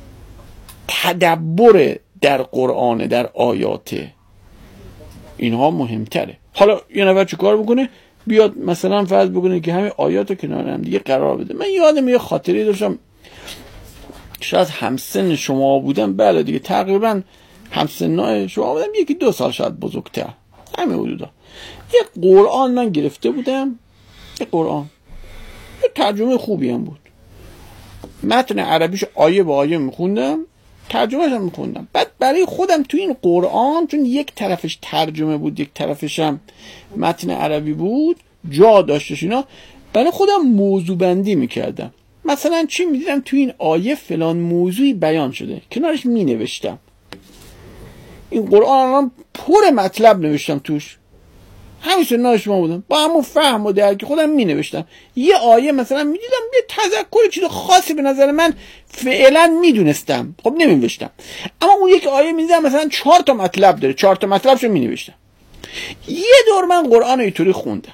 تدبر در قرآنه، در آیاته. اینها مهمتره. حالا یه نفر چه کار بکنه؟ بیاد مثلا فرض بکنه که همه آیات رو کنار هم دیگه قرار بده. من یادم یه خاطری داشتم، شاید همسن شما بودم، بله دیگه تقریبا همسنای شما بودم، 1-2 سال شاید بزرگتر، همه حدودا. یه قرآن من گرفته بودم، یه قرآن، یه ترجمه خوبی هم بود، متن عربیش آیه به آیه میخوندم، ترجمهش هم میخوندم. بعد برای خودم تو این قرآن، چون یک طرفش ترجمه بود یک طرفش هم متن عربی بود، جا داشتش اینا، برای خودم موضوع بندی میکردم. مثلا چی میدیدم تو این آیه فلان موضوعی بیان شده، کنارش مینوشتم. این قرآن پر مطلب نوشتم توش، همیشه ناش ما بودم، با همون فهم و درک خودم می نوشتم. یه آیه مثلا می دیدم یه تذکر چیز خاصی به نظر من فعلا می دونستم، خب نمی نوشتم. اما اون یک آیه می دیدم مثلا 4 تا مطلب داره، 4 تا مطلبشو می نوشتم. یه دور من قرآن رو اینطوری خوندم.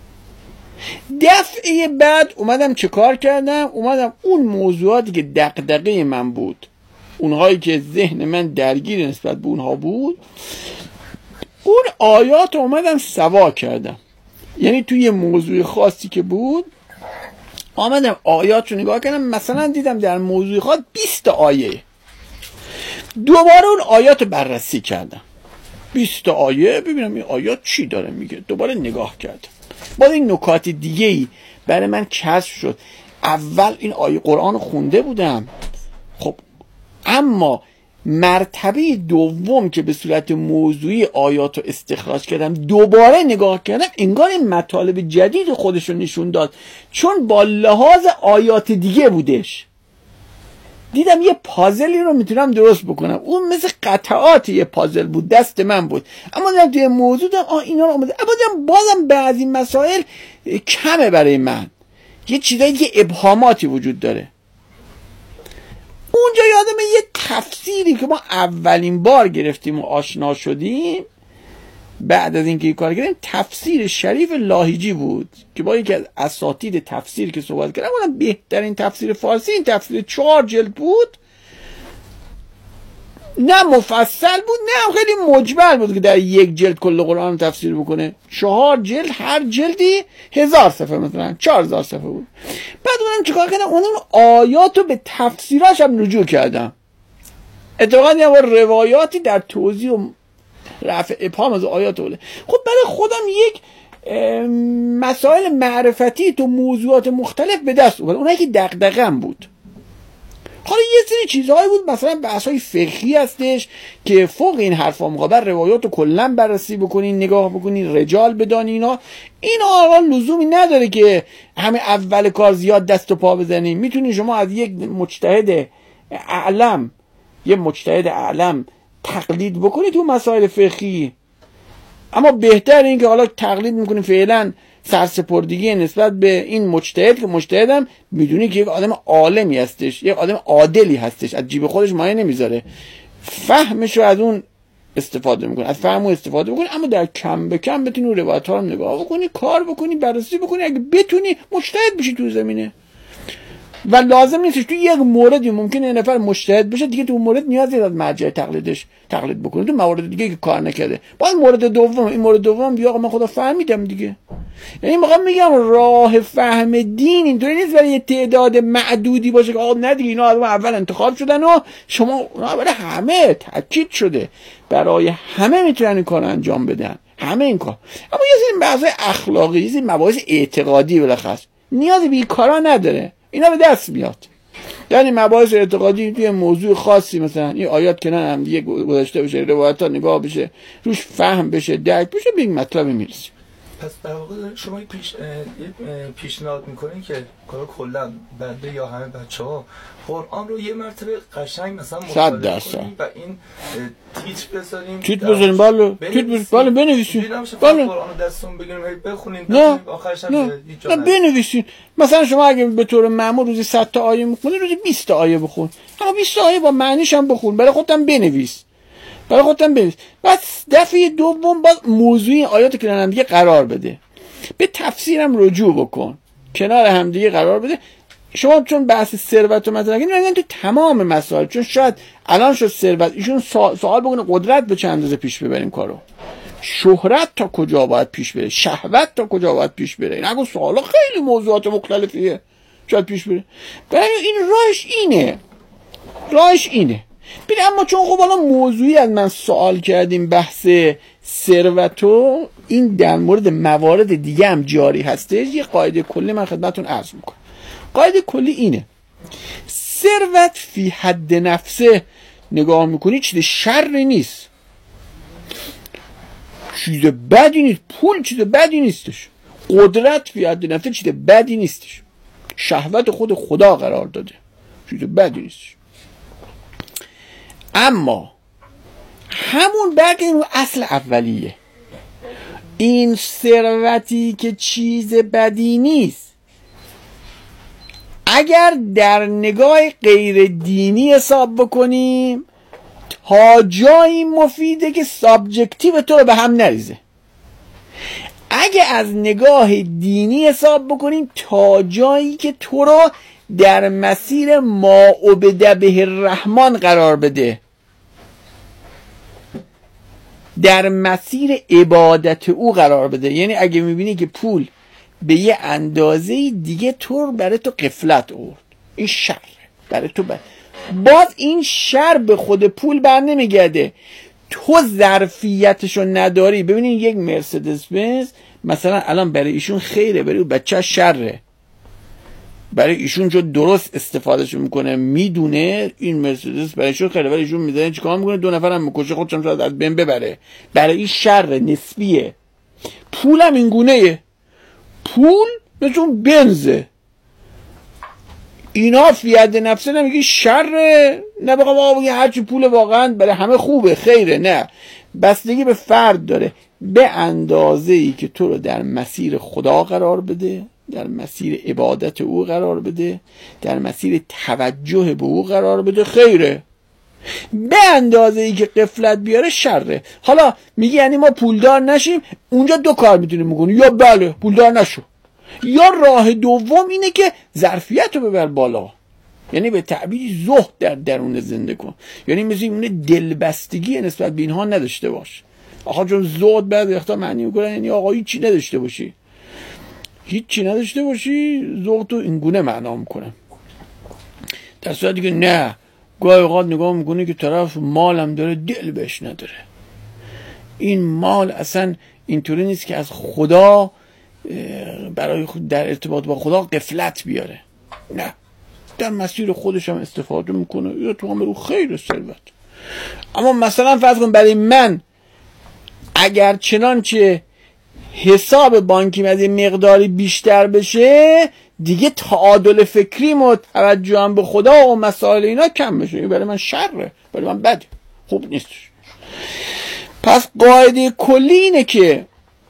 دفعه بعد اومدم چه کار کردم؟ اومدم اون موضوعاتی که دغدغه من بود، اونهایی که ذهن من درگیر نسبت به اونها بود، اون آیات رو اومدم سوا کردم. یعنی توی یه موضوع خاصی که بود آمدم آیات رو نگاه کردم، مثلا دیدم در موضوع خاص 20 آیه، دوباره اون آیات رو بررسی کردم، 20 آیه، ببینم این آیات چی داره میگه، دوباره نگاه کردم. باز این نکات دیگه‌ای برای من کشف شد. اول این آیه قرآن رو خونده بودم، خب اما مرتبه دوم که به صورت موضوعی آیات رو استخراج کردم، دوباره نگاه کردم، انگار این مطالب جدید خودش رو نشون داد، چون با لحاظ آیات دیگه بودش. دیدم یه پازلی رو میتونم درست بکنم، اون مثل قطعات یه پازل بود، دست من بود، اما دیدم توی موضوع دیدم اینا رو آمده، اما دیدم بازم بعضی مسائل کمه برای من، یه چیزایی که ابهاماتی وجود داره. اونجا یادم یه تفسیری که ما اولین بار گرفتیم و آشنا شدیم، بعد از اینکه این کار کردیم تفسیر شریف لاهیجی بود که با یکی از اساتید تفسیر که صحبت کردم اونم بهترین تفسیر فارسی این تفسیر 4 جلد بود، نه مفصل بود نه خیلی مجمل بود که در 1 جلد کل قرآن تفسیر بکنه. 4 جلد، هر جلدی 1000 صفحه مثلا 4000 صفحه بود. بعد اونم چیکار کردم؟ اون آیاتو به تفسیراش هم رجوع کردم. اتفاقا یه روایاتی در توضیح و رفع ابهام از آیات اوله. خب برای خودم یک مسائل معرفتی تو موضوعات مختلف به دست اومد، اونایی که دغدغه‌ام بود. حالا یه سری چیزهایی بود مثلا بحث‌های فقهی هستش که فوق این حرفا مقابل روایات رو کلا بررسی بکنین، نگاه بکنین، رجال بدانین. اینا حالا لزومی نداره که همه اول کار زیاد دست و پا بزنین. میتونین شما از یک مجتهد اعلم تقلید بکنید تو مسائل فقهی، اما بهتر این که حالا تقلید میکنید فعلا سرسپردگی نسبت به این مجتهد که مجتهدم میدونی که یک آدم عالمی هستش، یک آدم عادلی هستش، از جیب خودش مایه نمیذاره، فهمش رو از اون استفاده میکنه، از فهم استفاده بکنی، اما در کم به کم بتونی اون روایت ها رو نگاه بکنی، کار بکنی، بررسی بکنی، اگه بتونی مجتهد بشی تو زمینه. و لازم نیستش تو یک موردی ممکنه یه نفر مجتهد بشه دیگه تو اون مورد نیازی از مرجع تقلید بکنه، تو موارد دیگه که کار نکرده. باز مورد دوم، این مورد دوم بیا آقا من خدا فهمیدم دیگه. یعنی میخوام میگم راه فهم دین اینطوری نیست برای یه تعداد معدودی باشه که آقا نه دیگه اینا اول انتخاب شدن و شما برای همه تاکید شده، برای همه میتونن این کارو انجام بدن، همه این کار. اما یه سری بحث اخلاقی، یه سری مباحث اعتقادی بالاخره نیازی به این کارا نداره، اینا به دست میاد. یعنی مباحث اعتقادی توی موضوع خاصی مثلا این آیات کنن هم دیگه گذاشته بشه، روایت ها نگاه بشه، روش فهم بشه، درک بشه، به این مطلبی میرسیم. پس در واقع شما پیشنهاد میکنین که کلا بنده یا همه بچه‌ها قرآن رو یه مرتبه قشنگ مثلا مطالعه کنیم و این تیتر بذاریم، بالا بنویسیم، قرآن رو دستمون بگیریم بخونیم، آخرش هم نه بنویسین. مثلا شما اگه به طور معمول روزی 100 تا آیه میخونی، روزی 20 تا آیه بخون، اما 20 تا آیه با معنیش هم بخون، برای خودت هم بنویس. بعد دفعه دوم باز موضوعی آیات که هم دیگه قرار بده، به تفسیرم رجوع بکن، کنار هم دیگه قرار بده. شما چون بحث ثروت و مطرح کردین تو تمام مسائل، چون شاید الان شد ثروت، ایشون سوال بکنه قدرت به چند اندازه پیش ببریم کارو، شهرت تا کجا باید پیش بره، شهوت تا کجا باید پیش بره، نگو سوالا خیلی موضوعات مختلفیه شاید پیش بره. برای این راهش اینه. ببین اما چون خب حالا موضوعی از من سوال کردیم بحث ثروتو، این در مورد موارد دیگه هم جاری هستش. یه قاعده کلی من خدمتتون عرض میکنم. قاعده کلی اینه: ثروت فی حد نفسه نگاه میکنی چیز شری نیست، چیز بدی نیست، پول چیز بدی نیستش، قدرت فی حد نفسه چیز بدی نیستش، شهوت خود خدا قرار داده، چیز بدی نیستش. اما همون برگردیم رو اصل اولیه، این ثروتی که چیز بدی نیست، اگر در نگاه غیر دینی حساب بکنیم تا جایی مفیده که سابجکتیو تو رو به هم نریزه. اگه از نگاه دینی حساب بکنیم تا جایی که تو رو در مسیر ما عبد به الرحمن قرار بده، در مسیر عبادت او قرار بده. یعنی اگه میبینی که پول به یه اندازه دیگه تو برای تو غفلت آورد، این شر برای تو باز این شر به خود پول بر نمیگرده، تو ظرفیتشو نداری. ببینین یک مرسدس بنز مثلا الان برای ایشون خیره، برای بچه شره، برای ایشون چون درست استفادهشو میکنه، میدونه این مرسدس برای ایشون خیره، برای ایشون میزنه چیکار میکنه، 2 نفرم میکشه، خودشم شاید از بین ببره، برای این شر نسبیه. پولم این گونه‌ایه، پول مثل بنزه، اینا فی حد نفسه نمیگی شره، نه بگم آقا هرچی پول واقعا برای همه خوبه، خیره، نه، بستگی به فرد داره. به اندازه‌ای که تو رو در مسیر خدا قرار بده، در مسیر عبادت او قرار بده، در مسیر توجه به او قرار بده، خیره. به اندازه ای که غفلت بیاره شره. حالا میگی یعنی ما پولدار نشیم، اونجا دو کار میتونیم بکنیم، یا بله پولدار نشو، یا راه دوم اینه که ظرفیت رو ببر بالا، یعنی به تعبیری زهد در درون زنده کن، یعنی مثل اون دلبستگی نسبت به اینها نداشته باش. آقا چون زهد بعد وقتا معنی میکنن یعنی آقا هیچی نداشته باشی، هیچی نداشته باشی، زهد تو این گونه معنا میکنه. در صورتی که نه، گاهی اوقات نگاه میکنه که طرف مالم داره دل بهش نداره، این مال اصلا اینطوری نیست که از خدا برای در ارتباط با خدا غفلت بیاره، نه، در مسیر خودش هم استفاده میکنه، یا تو هم برو خیر ثروت. اما مثلا فرض کن برای من اگر چنانچه حساب بانکی از این مقداری بیشتر بشه، دیگه تعادل فکریم و توجهم به خدا و مسائل اینا کم بشه، این برای من شره، برای من بده، خوب نیستش. پس قاعده کلی اینه که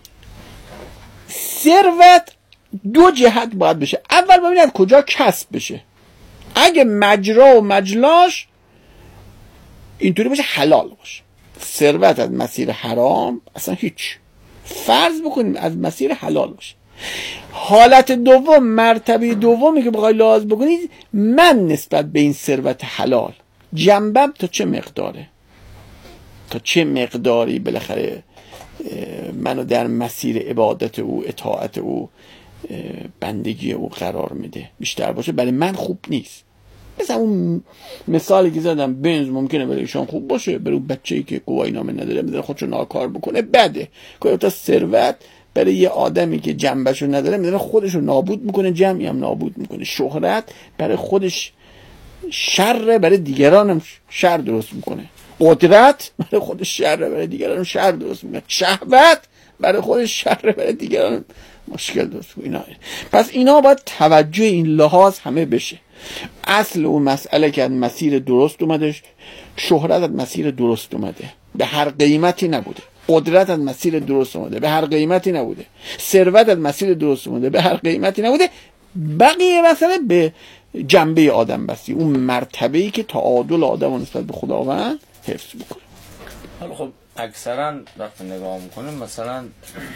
ثروت دو جهت باید بشه. اول ببینید کجا کسب بشه، اگه مجرا و مجلاش اینطوری باشه حلال باشه. ثروت از مسیر حرام اصلا هیچ، فرض بکنیم از مسیر حلال باشه. حالت دوم، مرتبه دومی که بخوای لحاظ بکنید، من نسبت به این ثروت حلال جنبم تا چه مقداره، تا چه مقداری بالاخره منو در مسیر عبادت او، اطاعت او، بندگی او قرار میده. بیشتر باشه برای من خوب نیست. مثلا اون مثالی که زدم، بنز ممکنه برای ایشان خوب باشه، برای اون بچه‌ای که گواهی نامه نداره میذاره خودشو ناکار بکنه بده. که تا ثروت برای یه آدمی که جنبشو نداره میذاره خودشو نابود میکنه، جمعی هم نابود میکنه. شهرت برای خودش شر، برای دیگران هم شر درست میکنه. قدرت برای خودش شر، برای دیگران هم شر درست میکنه. شهوت برای خودش شر، برای دیگران هم مشکل درست میکنه. پس اینا باید توجه این لحاظ همه بشه. اصل اون مسئله که از مسیر درست اومده، شهرت از مسیر درست اومده، به هر قیمتی نبوده. قدرت از مسیر درست اومده، به هر قیمتی نبوده. ثروت از مسیر درست اومده، به هر قیمتی نبوده. بقیه مسئله به جنبه آدم بستی، اون مرتبه‌ای که تعادل آدم نسبت به خداوند حفظ بکنه. حالا خب اکثرا وقتی نگاه میکنیم مثلا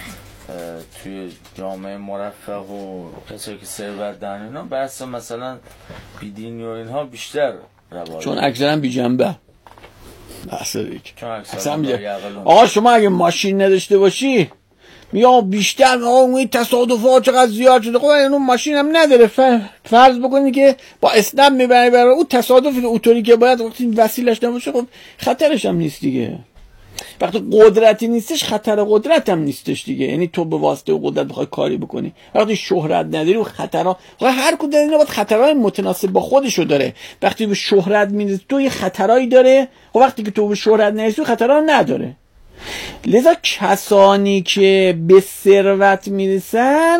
توی جامعه مرفه و کسایی که ثروت دارن اینا بحث مثلا بیدینی و اینها بیشتر رواج، چون اکثرا بی جنبه بحث دیگه. اکثرا آقا شما اگه ماشین نداشته باشی میگه بیشتر اون تصادفات چقدر زیاد شده، خب اون ماشین هم نداره، فرض بکنی که با اسنپ میبری برای اون تصادفی که اوتوری که باید وقتی وسیلش نباشه، خب خطرش هم نیست دیگه. وقتی قدرتی نیستش خطر قدرت هم نیستش دیگه، یعنی تو به واسطه قدرت بخوای کاری بکنی. وقتی شهرت نداری و خطرها، هر کدوم از اینا باید خطرهای متناسب با خودشو داره. وقتی به شهرت میرسی تو یه خطرایی داره، و وقتی که تو به شهرت نرسی خطرها نداره. لذا کسانی که به ثروت میرسن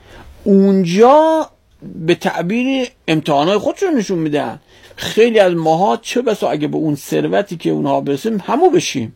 اونجا به تعبیر امتحانات خودشون نشون میدن. خیلی از ماها چه بسا اگه به اون ثروتی که اونها برسیم همو بشیم.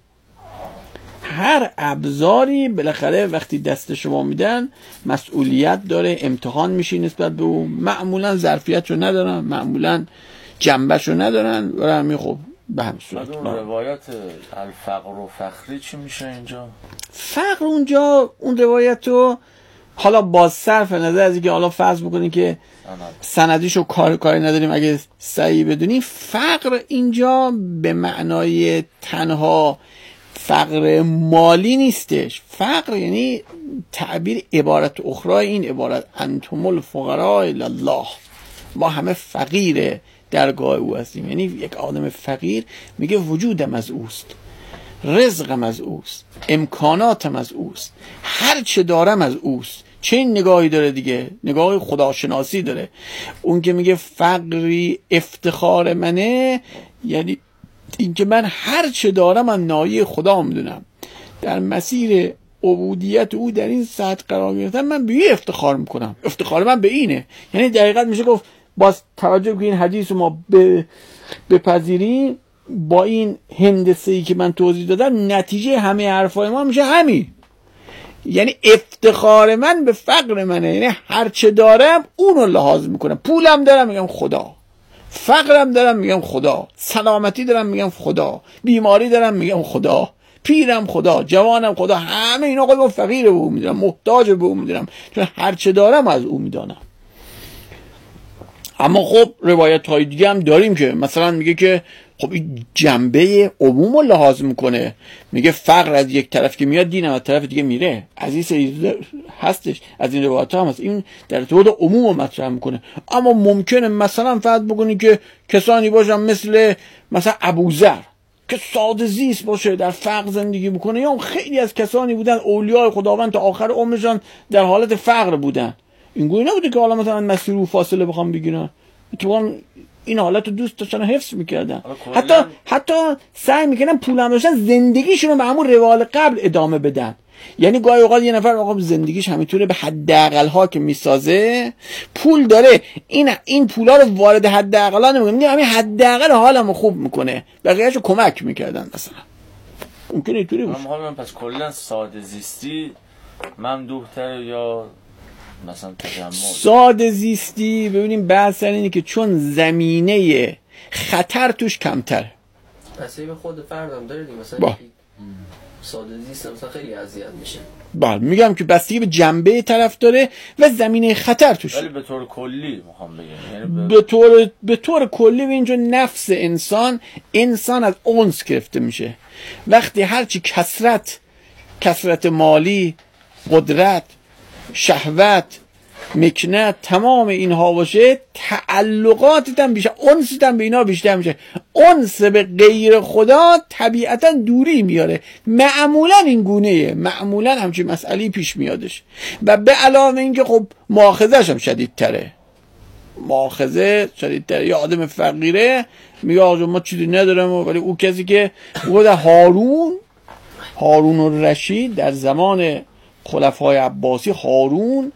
هر ابزاری بالاخره وقتی دست شما میدن مسئولیت داره، امتحان میشی نسبت به اون. معمولا ظرفیت رو ندارن، معمولا جنبش رو ندارن و همین خب به هم صورت. اون روایت الفقر و فخری چی میشه اینجا؟ فقر اونجا اون روایت رو حالا با صرف نظر از اینکه حالا فرض بکنیم که سندیشو کاری نداریم، اگه صحیح بدونیم، فقر اینجا به معنای تنها فقر مالی نیستش. فقر یعنی تعبیر عبارت اخرى این عبارت انتم الفقراء الی الله، ما همه فقیر درگاه او هستیم. یعنی یک آدم فقیر میگه وجودم از اوست، رزقم از اوست، امکاناتم از اوست، هر چه دارم از اوست. چه این نگاهی داره دیگه؟ نگاه خداشناسی داره. اون که میگه فقری افتخار منه، یعنی این که من هر چه دارم من نایه خدا میدونم، در مسیر عبودیت او در این سطح قرار گرفتم، من به این افتخار میکنم، افتخار من به اینه. یعنی دقیقاً میشه گفت باز توجه که این حدیث رو ما بپذیریم با این هندسه‌ای که من توضیح دادم، نتیجه همه حرفای ما میشه همین. یعنی افتخار من به فقر منه، یعنی هر چه دارم اونو لحاظ میکنم. پولم دارم میگم خدا، فقرم دارم میگم خدا، سلامتی دارم میگم خدا، بیماری دارم میگم خدا، پیرم خدا، جوانم خدا، همه اینا خودم فقیر به او میدونم، محتاج به او میدونم، چون هرچه دارم از او میدانم. اما خب روایت های دیگه هم داریم که مثلا میگه که خب این جنبه عموم رو لحاظ میکنه، میگه فقر از یک طرف که میاد دین از طرف دیگه میره، از این سری هستش، از این روایت هم هست، این در ارتباط عموم رو مطرح میکنه. اما ممکنه مثلا فرض بکنی که کسانی باشن مثلا ابوذر که ساده زیست باشه، در فقر زندگی بکنه، یا خیلی از کسانی بودن اولیاء خداوند تا آخر عمرشان در حالت فقر بودن. اینگونه نبوده که حالا مثلا مسیر و فاصله بخوام بگیرن، اتفاقا این حالت رو دوست داشتن و حفظ میکردن، حتی سعی میکنن پول هم داشتن زندگیشون رو به همون روال قبل ادامه بدن. یعنی گاهی اوقات یه نفر آقا زندگیش همینطوره به حداقل ها که میسازه، پول داره، این پولا رو وارد حداقل ها نمیکنه، میگه همین حداقل حالمو خوب میکنه، بقیه‌اشو کمک میکردن مثلا. ممکنه اینطوری باشه. حالا پس کلا ساده زیستی ممدوح‌تر یا مثلا تجمع؟ ساده زیستی ببینیم بحث اینه که چون زمینه خطر توش کمتره. بسیاری به خود فردم داره دیگه، مثلا ساده زیست مثلا خیلی اذیت میشه. بله میگم که بستگی به جنبه طرف داره و زمینه خطر توش. ولی به طور کلی میخوام بگم، یعنی به طور کلی اینجا نفس انسان از اونس گرفته میشه. وقتی هرچی کثرت مالی، قدرت، شهوت، مکنت، تمام اینها باشه، تعلقاتت هم بیشتر، انست هم به اینا بیشتر میشه. انس به غیر خدا طبیعتا دوری میاره، معمولا این گونه‌ایه، معمولا همچین مسئله پیش میادش. و به علاوه اینکه خب مؤاخذه‌ش هم شدیدتره. یا آدم فقیره میگه آقا ما چیزی ندارم، ولی او کسی که او هارون الرشید در زمان خلفای عباسی، هارون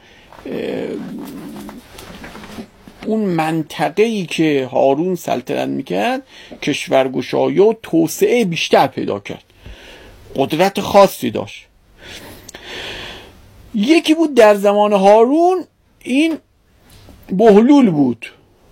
اون منطقه‌ای که هارون سلطنت میکرد کشورگشایی و توسعه بیشتر پیدا کرد، قدرت خاصی داشت. یکی بود در زمان هارون، این بهلول بود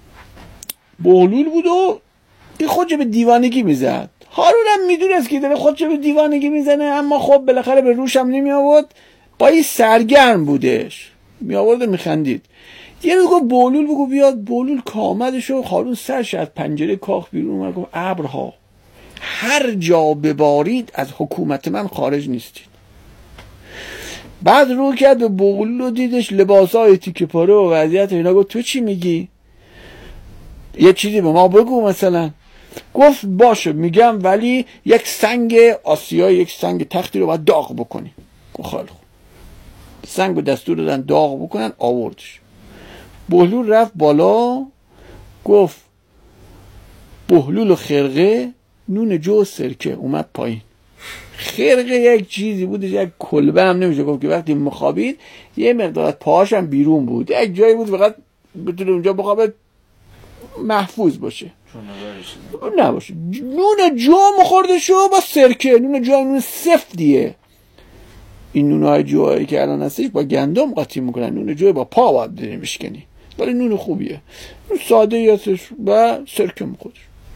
و این خودش به دیوانگی میزد. هارون هم میدونست که داره خودش به دیوانگی میزنه، اما خب بالاخره به روش هم نمی آورد، با این سرگرم بودش، می آورد و میخندید. یه روز گفت بهلول بگو بیاد. بهلول کامدش و هارون سرش از پنجره کاخ بیرون اومد، گفت ابرها هر جا ببارید از حکومت من خارج نیستید. بعد رو کرد و بهلول رو دیدش لباسای تیکه پاره و وضعیت اینا، گفت تو چی میگی؟ یه چیزی به ما بگو مثلا. گفت باشه میگم، ولی یک سنگ آسیایی، یک سنگ تختی رو باید داغ بکنی. گفت خیلی خوب. سنگ رو دستور دادن داغ بکنن، آوردش. بهلول رفت بالا، گفت بهلول و خرقه، نون جو و سرکه. اومد پایین. خرقه یک چیزی بود، یک کلبه هم نمیشه گفت که وقتی مخابید یه مقدار پاهاش هم بیرون بود، یک جایی بود فقط بتونه اونجا بخوابه محفوظ باشه، نباشه. نون جو مخورده شو با سرکه. نون جو نون سفتیه. این نونهای جوهایی که الان هستش با گندم قاطی میکنن، نون جو با پا باید بشکنی، ولی نون خوبیه، نون ساده هستش و سرکه میخورد.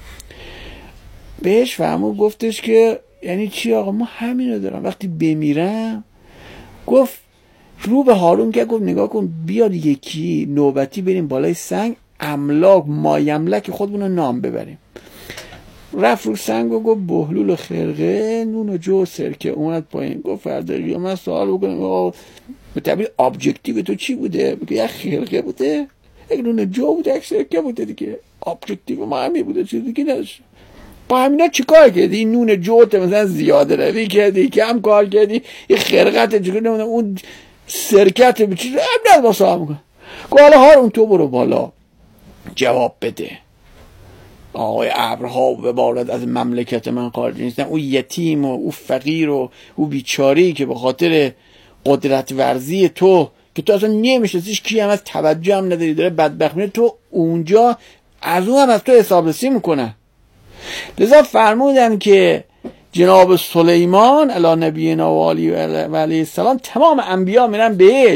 بهش فهمون گفتش که یعنی چی آقا؟ ما همین رو دارم، وقتی بمیرم. گفت رو به هارون که گفت نگاه کن، بیاد یکی نوبتی بریم بالای سنگ، املاک مایملک خودمون رو نام ببریم. رفت رو سنگ و گفت بهلول و خرقه، نون و جو و سرکه. اومد پایین. گفت فردا من سوال بکنم به طبیل ابجکتیو تو چی بوده؟ بگه یک خرقه بوده، یک نون جو بوده، یک سرکه بوده دیگه. ابجکتیو ما همین بوده، چیز دیگه نداشت. با همینا چیکار کردی؟ نون جوت مثلا زیاده روی کردی، کم کار کردی، این خرقت چیکار، اون سرکت به چیز ابد با صاحب میکنه. گفت حالا هارون تو برو بالا جواب بده، آقای ابرها ببارد از مملکت من خارج نیستن. او یتیم و او فقیر و او بیچاری که به خاطر قدرت ورزی تو که تو اصلا نمیشناسیش، کی هم از توجه هم نداری، داره بدبخت میره، تو اونجا از اون هم از تو حسابرسی میکنه. لذا فرمودن که جناب سلیمان علی نبینا و علیه السلام، تمام انبیا میرن بهش،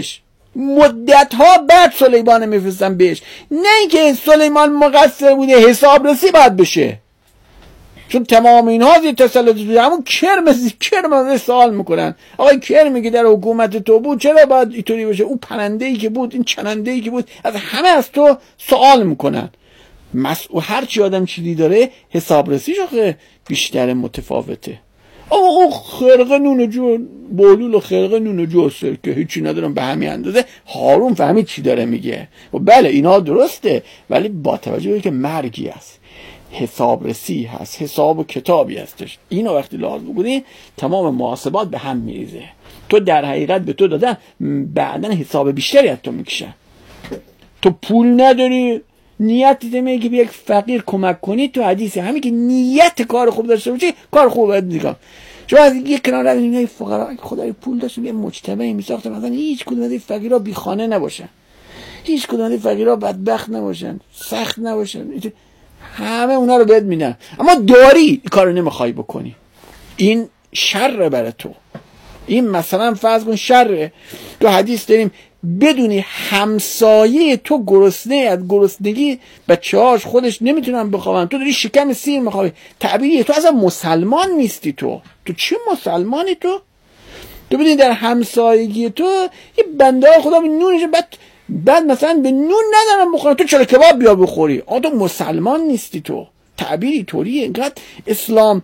مدت‌ها بعد سلیمان میفرستن بهش، نه اینکه سلیمان مقصر بوده حسابرسی باید بشه، چون تمام اینها زیر تسلط بوده. همون کرم سوال میکنن آقای کرمی که در حکومت تو بود چرا باید اینطوری بشه؟ اون پرنده‌ای که بود، این چرنده‌ای که بود، از همه از تو سوال میکنن. هر چی آدم چیزی داره حسابرسیش آخه بیشتر متفاوته. او خرقه نون جو بولول و خرقه نون جو که هیچی ندارم به همین اندازه. هارون فهمید چی داره میگه و بله اینا درسته، ولی با توجه به که مرگی است، حسابرسی هست، حساب و کتابی هستش. اینو وقتی لحاظ بکنی تمام محاسبات به هم میریزه. تو در حقیقت به تو دادن بعدن حساب بیشتری از تو میکشن. تو پول نداری، نیت دیده که به یک فقیر کمک کنی، تو حدیث همین که نیت کار خوب داشته باشی کار خوب باید میکنم. شما از یک کنار این فقرا خدای پول داشتن یه مجتمعی میساختن مثلا هیچ کدوم از این فقیرا بی خانه نباشن، هیچ کدوم از این فقیرا بدبخت نباشن، سخت نباشن، همه اونا رو بهت میدن، اما داری کارو نمیخوای بکنی، این شر برای تو. این مثلا فرض کن شره. تو حدیث داریم بدونی همسایه تو گرسنه، از گرسنگی بچه‌هاش خودش نمیتونن بخوابن، تو داری شکم سیر میخوابی. تعبیری تو اصلا مسلمان نیستی. تو چه مسلمانی؟ تو ببینی در همسایگی تو یه بنده خدا به نونش بعد مثلا به نون ندارم بخورن، تو چرا کباب بیا بخوری؟ تو مسلمان نیستی. تو تعبیری طوریه. اینقدر اسلام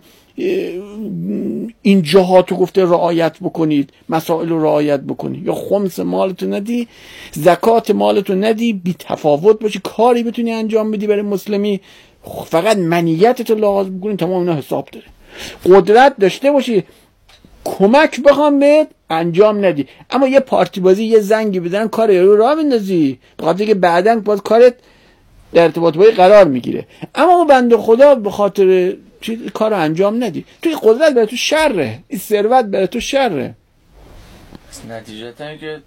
این جهاتو گفته رعایت بکنید، مسائل رو رعایت بکنید. یا خمس مالتو ندی، زکات مالتو ندی، بی تفاوت باشی، کاری بتونی انجام بدی برای مسلمی، فقط منیتتو لحاظ بکنی، تمام اینا حساب داره. قدرت داشته باشی کمک بخوام بهت انجام ندی، اما یه پارتی بازی یه زنگی بدن کار رو راه بندازی، بخاطر که بعداً باز کارت در ارتباط باید قرار میگیره. اما اون بنده خدا به خاطر کار رو انجام ندی، توی قدرت برای تو شره، این ثروت برای تو شره. نتیجتا که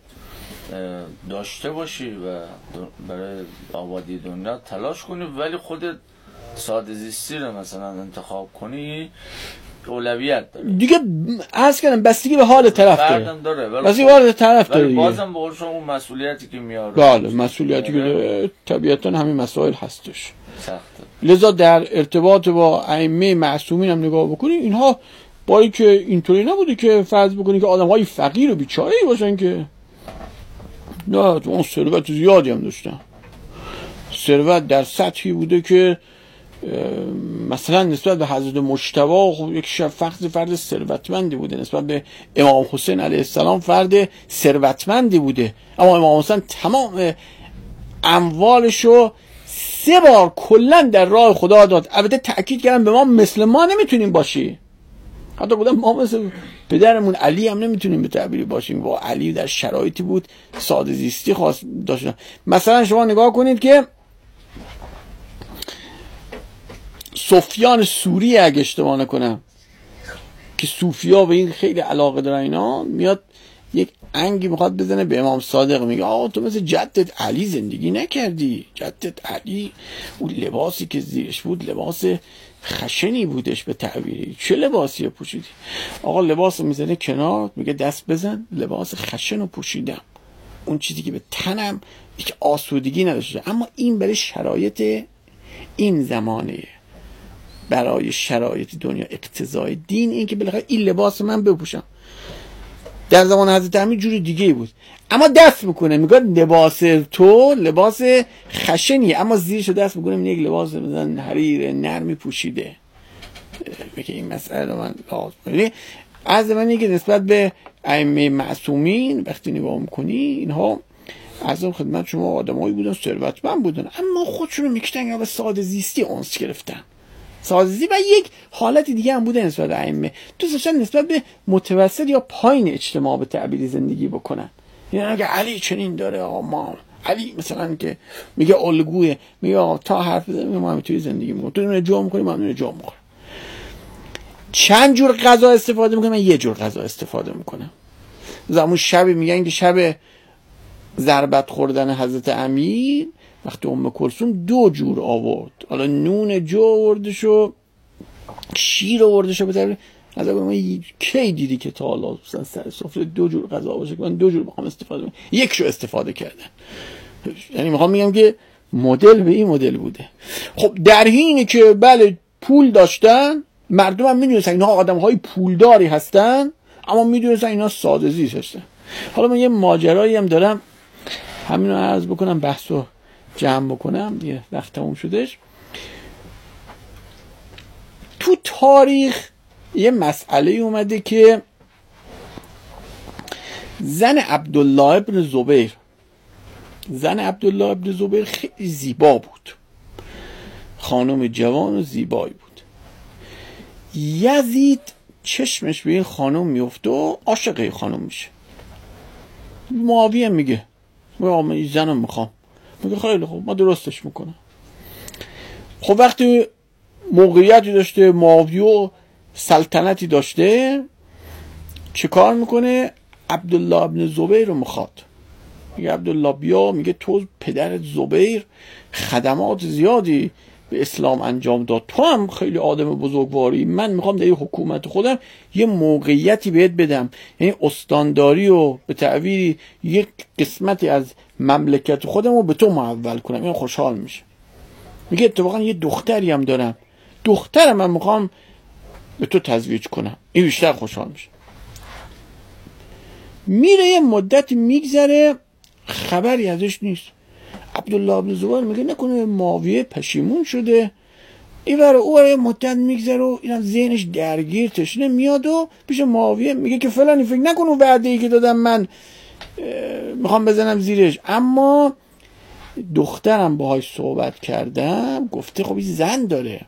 داشته باشی و برای آبادی دنیا تلاش کنی، ولی خودت ساده زیستی رو مثلا انتخاب کنی، اولویت داره دیگه. عرض کردم بستگی به حال طرف داره، بستگی به حال طرف داره دیگه. بازم به شما اون مسئولیتی که میاره، بله مسئولیتی که طبیعتا همین مسائل هستش سخته. لذا در ارتباط با ائمه معصومین هم نگاه بکنی، اینها با اینکه اینطوری نبوده که فرض بکنی که آدم‌های فقیر و بیچاره‌ای باشن، که نه، اون ثروت زیادی هم داشتن. ثروت در سطحی بوده که مثلا نسبت به حضرت مجتبی خب یک فرد ثروتمندی بوده، نسبت به امام حسین علیه السلام فرد ثروتمندی بوده، اما امام حسین تمام اموالشو 3 بار کلا در راه خدا داد. البته تأکید کردن به ما مثل ما نمیتونیم باشی، حتی بودن ما مثل پدرمون علی هم نمیتونیم به تعبیری باشیم. با علی در شرایطی بود ساده زیستی خاص داشتن. مثلا شما نگاه کنید که سفیان سوری اگه اشتباه نکنم که صوفیا به این خیلی علاقه دارن، اینا میاد یک انگی میخواد بزنه به امام صادق، میگه آقا تو مثل جدت علی زندگی نکردی. جدت علی اون لباسی که زیرش بود لباس خشنی بودش به تعبیری، چه لباسی پوشیدی؟ آقا لباس میزنه کنار، میگه دست بزن، لباس خشن رو پوشیدم، اون چیزی که به تنم یک آسودگی نداشته. اما این برای شرایط این زمانه، برای شرایط دنیا، اقتضای دین این که بالاخره این لباس من بپوشم. در زمان حضرت امیر جوری دیگه بود، اما دست میکنه میگه لباس تو لباس خشنیه، اما زیرشو دست میکنه میگه یک لباس مثلا حریر نرمی پوشیده. میگه این مسئله من لازم. از من که نسبت به ائمه معصومین وقتی نگاه میکنی، اینها از اون خدمت شما آدمایی بودن ثروتمند بودن، اما خودشونو میکشتن یا به ساده زیستی اونس گرفتن. سازی و یک حالت دیگه هم بوده نسبت به ائمه، دوست داشتن نسبت به متوسط یا پایین اجتماع به تعبیری زندگی بکنن. یعنی اگه علی چنین داره، ما علی مثلا که میگه الگوه، میگه تا حرف بزنه ما هم توی زندگی میکنم، تو اون جا میکنی، من اون جا میکنم. چند جور غذا استفاده میکنم؟ من یه جور غذا استفاده میکنم. زمون شبی میگن که شب ضربت خوردن حضرت امیر وقتی ام کلثوم 2 جور آورد، حالا نون جو آوردش و شیر آوردش، از من کی دیدی که تا حالا مثلا سر سفره 2 جور غذا باشه که من 2 جور بخوام استفاده کنم، یک شو استفاده کردن. یعنی میخوام میگم که مدل به این مدل بوده. خب در حینی که بله پول داشتن، مردم هم میدونستن اینها آدم‌های پولداری هستن، اما میدونستن اینا ساده زیست هستن. حالا من یه ماجرایی هم دارم، همین رو عرض بکنم، بحث رو جمع بکنم دیگه، وقت تموم شدش. تو تاریخ یه مسئله اومده که زن عبدالله ابن زبیر خیلی زیبا بود، خانم جوان و زیبایی بود. یزید چشمش به این خانم میفته و عاشق این خانم میشه. معاویه میگه من این زنم میخوام، میگه خیلی خوب ما درستش میکنم. خب وقتی موقعیتی داشته، معاویه سلطنتی داشته، چه کار میکنه؟ عبدالله ابن زبیر رو میخواد. میگه عبدالله بیا، میگه تو پدرت زبیر خدمات زیادی به اسلام انجام داد، تو هم خیلی آدم بزرگواری، من میخوام در حکومت خودم یه موقعیتی بهت بدم، یعنی استانداری و به تعبیری یک قسمتی از مملکت خودم رو به تو محول کنم. این خوشحال میشه. میگه اتفاقا یه دختری هم دارم، دخترم من میخوام به تو تزویج کنم. این بیشتر خوشحال میشه. میره یه مدتی میگذره، خبری ازش نیست. عبدالله ابن زبیر میگه نکنه معاویه پشیمون شده. این ور او یه مدت میگذره و اینم ذهنش درگیر تشنه میاد و پیش معاویه میگه که فلانی فکر نکن اون وعده‌ای که دادم من میخوام بزنم زیرش، اما دخترم باهاش صحبت کردم، گفته خب این زن داره،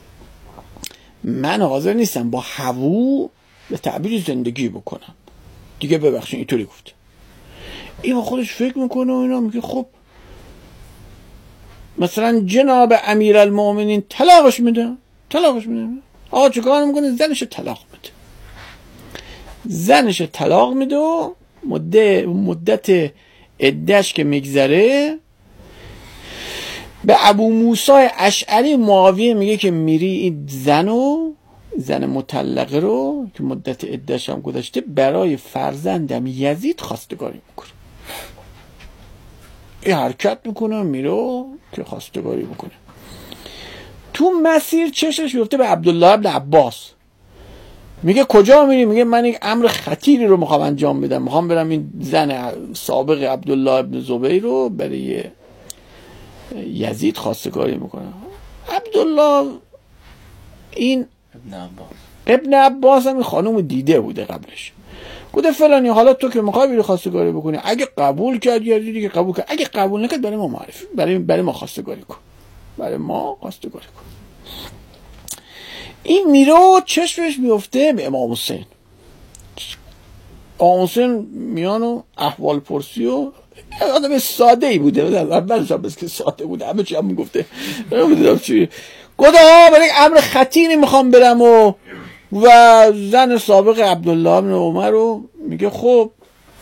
من حاضر نیستم با هوو به تعبیر زندگی بکنم دیگه، ببخشید اینطوری گفت. این خودش فکر میکنه و اینا، میگه خب مثلا جناب امیرالمومنین طلاقش میده. آقا چه کار میکنه؟ زنش طلاق میده و مدت عده‌اش که میگذره به ابو موسی اشعری معاویه میگه که میری این زن مطلقه رو که مدت عده‌اش هم گذشته برای فرزندم یزید خواستگاری میکنه. این حرکت میکنه میره که خواستگاری بکنه. تو مسیر چشمش میفته به عبدالله ابن عباس. میگه کجا میری؟ میگه من یک امر خطیری رو میخوام انجام بدم، میخوام برم این زن سابق عبدالله ابن زبیر رو برای یزید خواستگاری میکنم. عبدالله این ابن عباس هم خانوم دیده بوده قبلش، گفته فلانی حالا تو که میخوای بری خواستگاری بکنی، اگه قبول کرد یزیدی که قبول کرد، اگه قبول نکرد برای ما معرفی، برای ما خواستگاری کن، این میره و چشمش میفته به امام حسین. امام حسین میانو احوال پرسی و آدم ساده ای بوده، اولش هم که ساده بوده، همه چی هم میگفته. گفته برای امر خطیری میخوام برم و زن سابق عبدالله بن عمر رو میگه خب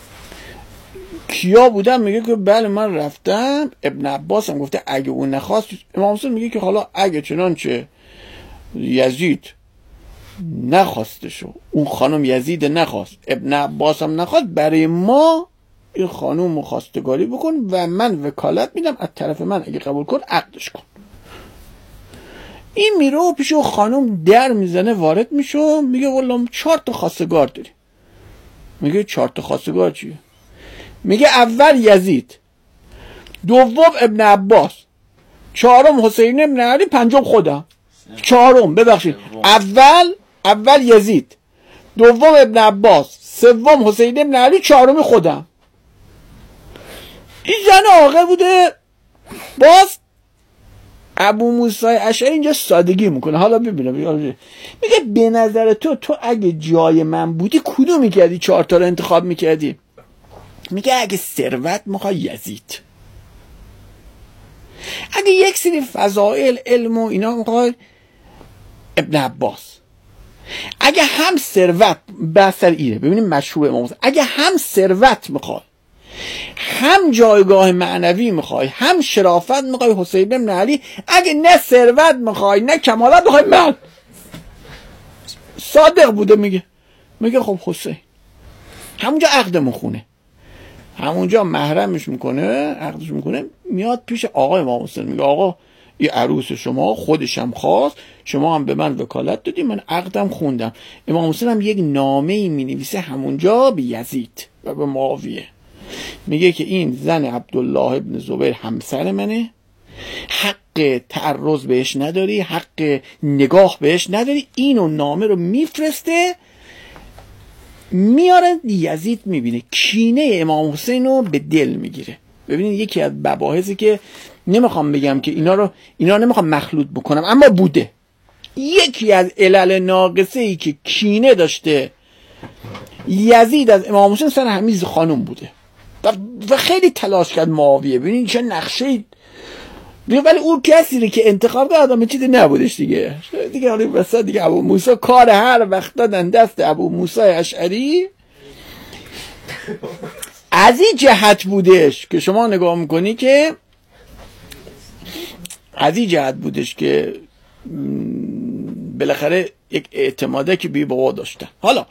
کیا بودن؟ میگه که بله من رفتم. ابن عباس هم گفته اگه اون نخواست. امام حسین میگه که حالا اگه چنانچه یزید نخواستشو، اون خانم یزید نخواست، ابن عباس هم نخواست، برای ما این خانم خواستگاری بکن و من وکالت میدم از طرف من، اگه قبول کن عقدش کن. این میره و پیش اون خانم در میزنه، وارد میشه، میگه والله 4 تا خواستگار داری. میگه 4 تا خواستگار چیه؟ میگه اول یزید، دوم ابن عباس، چهارم حسین ابن علی، پنجم خودم. چهارم ببخشید، اول یزید، دوم ابن عباس، سوم حسین ابن علی، چهارم خودم. این زن عاقل بوده. باز ابو موسی اشعری اینجا سادگی میکنه. حالا ببینم میگه به نظر تو اگه جای من بودی کدوم میکردی؟ 4 تا رو انتخاب میکردی؟ میگه اگه ثروت میخوای یزید، اگه یک سری فضائل علم و اینا میخوای ابن عباس، اگه هم ثروت بسر ایره. ببینیم مشهور امام حسین، اگه هم ثروت میخوای، هم جایگاه معنوی میخوای، هم شرافت میخوای، حسین بن علی. اگه نه ثروت میخوای نه کمالت میخوای، من صادق بوده. میگه خب حسین همونجا عقدمون خونه، همونجا محرمش میکنه، عقدش میکنه، میاد پیش آقا امام حسین میگه آقا این عروس شما خودشم خواست، شما هم به من وکالت دادی، من عقدم خوندم. امام حسین هم یک نامه‌ای مینویسه همونجا به یزید و به معاویه، میگه که این زن عبدالله ابن زبیر همسر منه، حق تعرض بهش نداری، حق نگاه بهش نداری. اینو نامه رو میفرسته، میاره یزید، میبینه کینه امام حسین رو به دل میگیره. ببینید یکی از مباحثی که نمیخوام بگم که اینا رو نمیخوام مخلوط بکنم، اما بوده یکی از علل ناقصه ای که کینه داشته یزید از امام حسین سر حمیز خانم بوده و خیلی تلاش کرد معاویه. ببینید چه نقشه، ولی اون کسی که انتخاب کرد آدم چیزی نبودش دیگه حالا وسط دیگه ابو موسی کار هر وقت دادن دست ابو موسی اشعری. از این جهت بودش که شما نگاه میکنی که از این جهت بودش که بالاخره یک اعتماده که بی بابا داشتن. حالا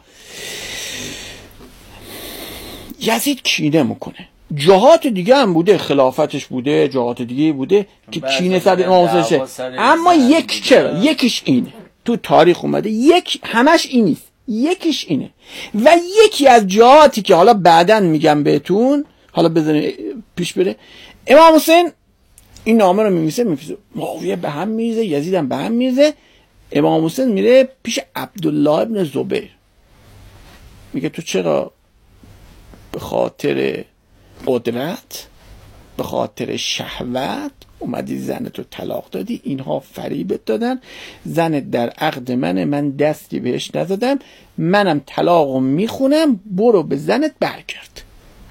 یزید کینه میکنه، جهات دیگه هم بوده، خلافتش بوده، جهات دیگه بوده که کینه سر امام حسین، اما یکیش اینه تو تاریخ اومده، همش این نیست، یکیش اینه. و یکی از جهاتی که حالا بعدن میگم بهتون، حالا بزنید پیش بره، امام حسین این نامه رو میمیسه، معاویه به هم میریزه، یزید هم به هم میریزه. امام حسین میره پیش عبدالله ابن زبیر، میگه تو چرا به خاطر قدرت، به خاطر شهوت اومدی زنتو طلاق دادی؟ اینها فریبت دادن، زنت در عقد من دستی بهش نزدم، منم طلاقو میخونم، برو به زنت برگرد.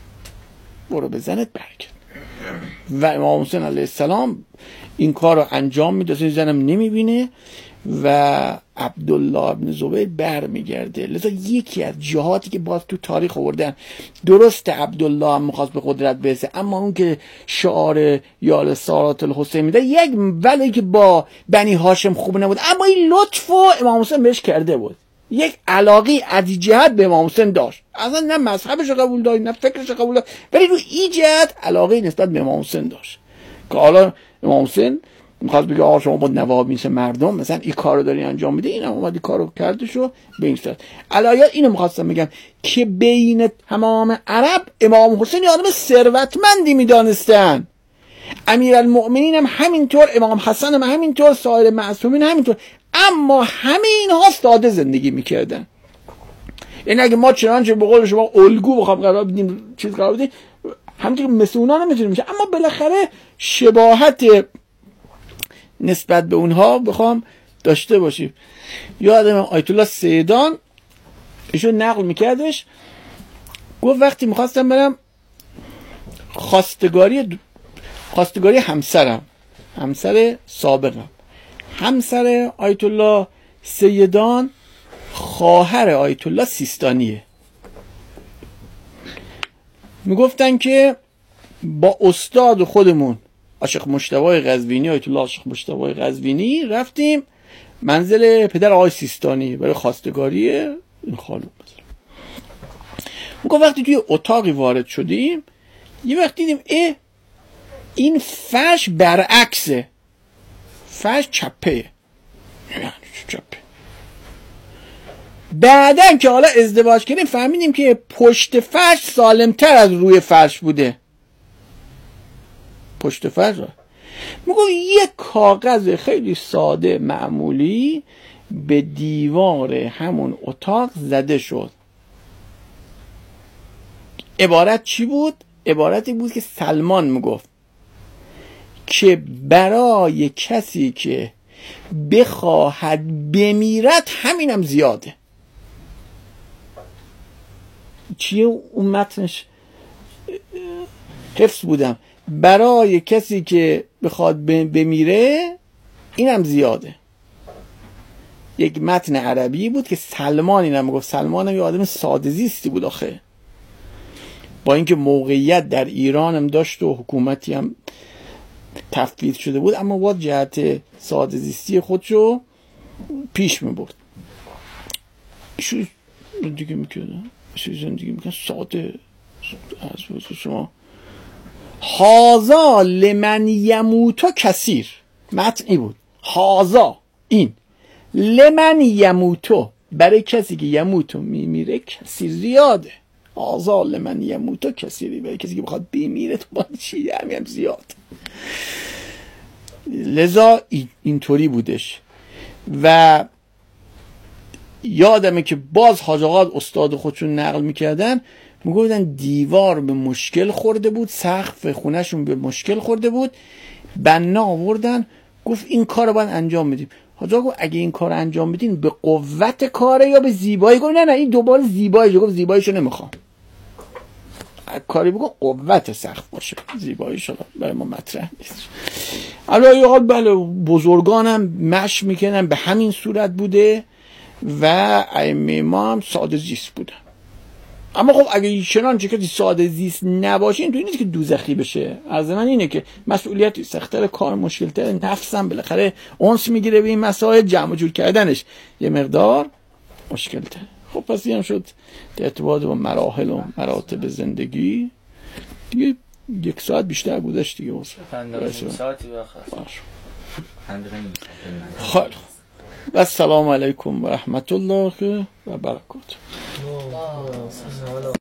و امام حسین علیه السلام این کار رو انجام میده، زنم نمیبینه و عبدالله ابن زبیر بر میگرده. لذا یکی از جهاتی که باز تو تاریخ آوردن، درست عبدالله هم میخواست به قدرت برسه، اما اون که شعار یا سارات الحسین میده، یک ولی که با بنی هاشم خوب نبود، اما این لطف و امام حسین بهش کرده بود، یک علاقی از جهت به امام حسین داشت، اصلا نه مذهبش قبول داشت نه فکرش قبول داشت، ولی رو این جهت علاقه نسبت به امام حسین داشت که حالا امام حسین میخواست بگه آقا شما با نواب میشه مردم مثلا این کارو داری انجام میده، اینم اومد این کارو کردش و به این صورت. علایات اینو میخواستم بگم که بین تمام عرب امام حسین یه آدم ثروتمندی میدانستن، امیرالمؤمنین هم همینطور، امام حسن هم همینطور، سایر معصومین همینطور، اما همه اینها ساده زندگی میکردن. یعنی اگه ما چنانچه به قول شما الگو بخوام قرار بدیم، چیز قرار بدیم، همینطور مثل اونا نمیتونیم میشه، اما بالاخره شباهت نسبت به اونها بخوام داشته باشیم. یادم آیت الله سیدان ایشون نقل میکردش، گفت وقتی میخواستم برم خواستگاری همسرم، همسر سابقم، همسر آیت الله سیدان خواهر آیت الله سیستانیه، میگفتن که با استاد خودمون عاشق مجتبی قزوینی، آیت الله عاشق مجتبی قزوینی، رفتیم منزل پدر آقای سیستانی برای خواستگاری این خانم. میگه وقتی توی اتاقی وارد شدیم، یه وقت دیدیم این فرش برعکسه، فرش چپه. بعدن که حالا ازدواج کردیم فهمیدیم که پشت فرش سالمتر از روی فرش بوده. پشت فرش میگه یک کاغذ خیلی ساده معمولی به دیوار همون اتاق زده شد. عبارت چی بود؟ عبارتی بود که سلمان میگفت که برای کسی که بخواهد بمیرد همینم زیاده. چیه اون متنش؟ حفظ بودم، برای کسی که بخواد بمیره اینم زیاده. یک متن عربی بود که سلمان اینم میگفت. سلمان هم یه آدم ساده زیستی بود آخه، با اینکه موقعیت در ایران هم داشت و حکومتی هم تفویض شده بود، اما با جهت ساده زیستی خودشو پیش میبرد. ایشون زندگی میکردن، زندگی میکردن ساده. از شما هازا لمن یموتو کثیر، متنی بود. هازا این لمن یموتو، برای کسی که یموتو میمیره، کثیر زیاده. هازا لمن یموتو کثیری، برای کسی که بخواد بمیره تو باید چی هم زیاد. لذا اینطوری بودش. و یادمه که باز حاج آقا استاد خودشون نقل میکردن، میگفتن دیوار به مشکل خورده بود، سقف خونهشون به مشکل خورده بود، بنا آوردن گفت این کار رو باید انجام بدیم. حاج آقا گفت اگه این کار انجام بدین به قوت کاره یا به زیبایی؟ گفت نه این دوباره زیبایی. گفت زیباییشو نمیخوام، کاری بگو قوت سقف باشه، زیباییش برای ما مطرح نیست. الان آقا بله بزرگانم مشی میکنن به همین صورت بوده و ائمه ما هم ساده زیست بودن. اما خب اگه چنانچه که ساده زیست نباشه این تو نیست که دوزخی بشه. از من اینه که مسئولیت سخت‌تر، کار مشکل‌تر، نفسم بالاخره اونس میگیره به این مسائل، جمع جور کردنش یه مقدار مشکل‌تر. خب پس این هم شد در ارتباط با مراحل و مراتب زندگی. دیگه 1 ساعت بیشتر گذشت دیگه. ساعتی بخیر. خیلی و السلام علیکم و رحمت الله و برکاته.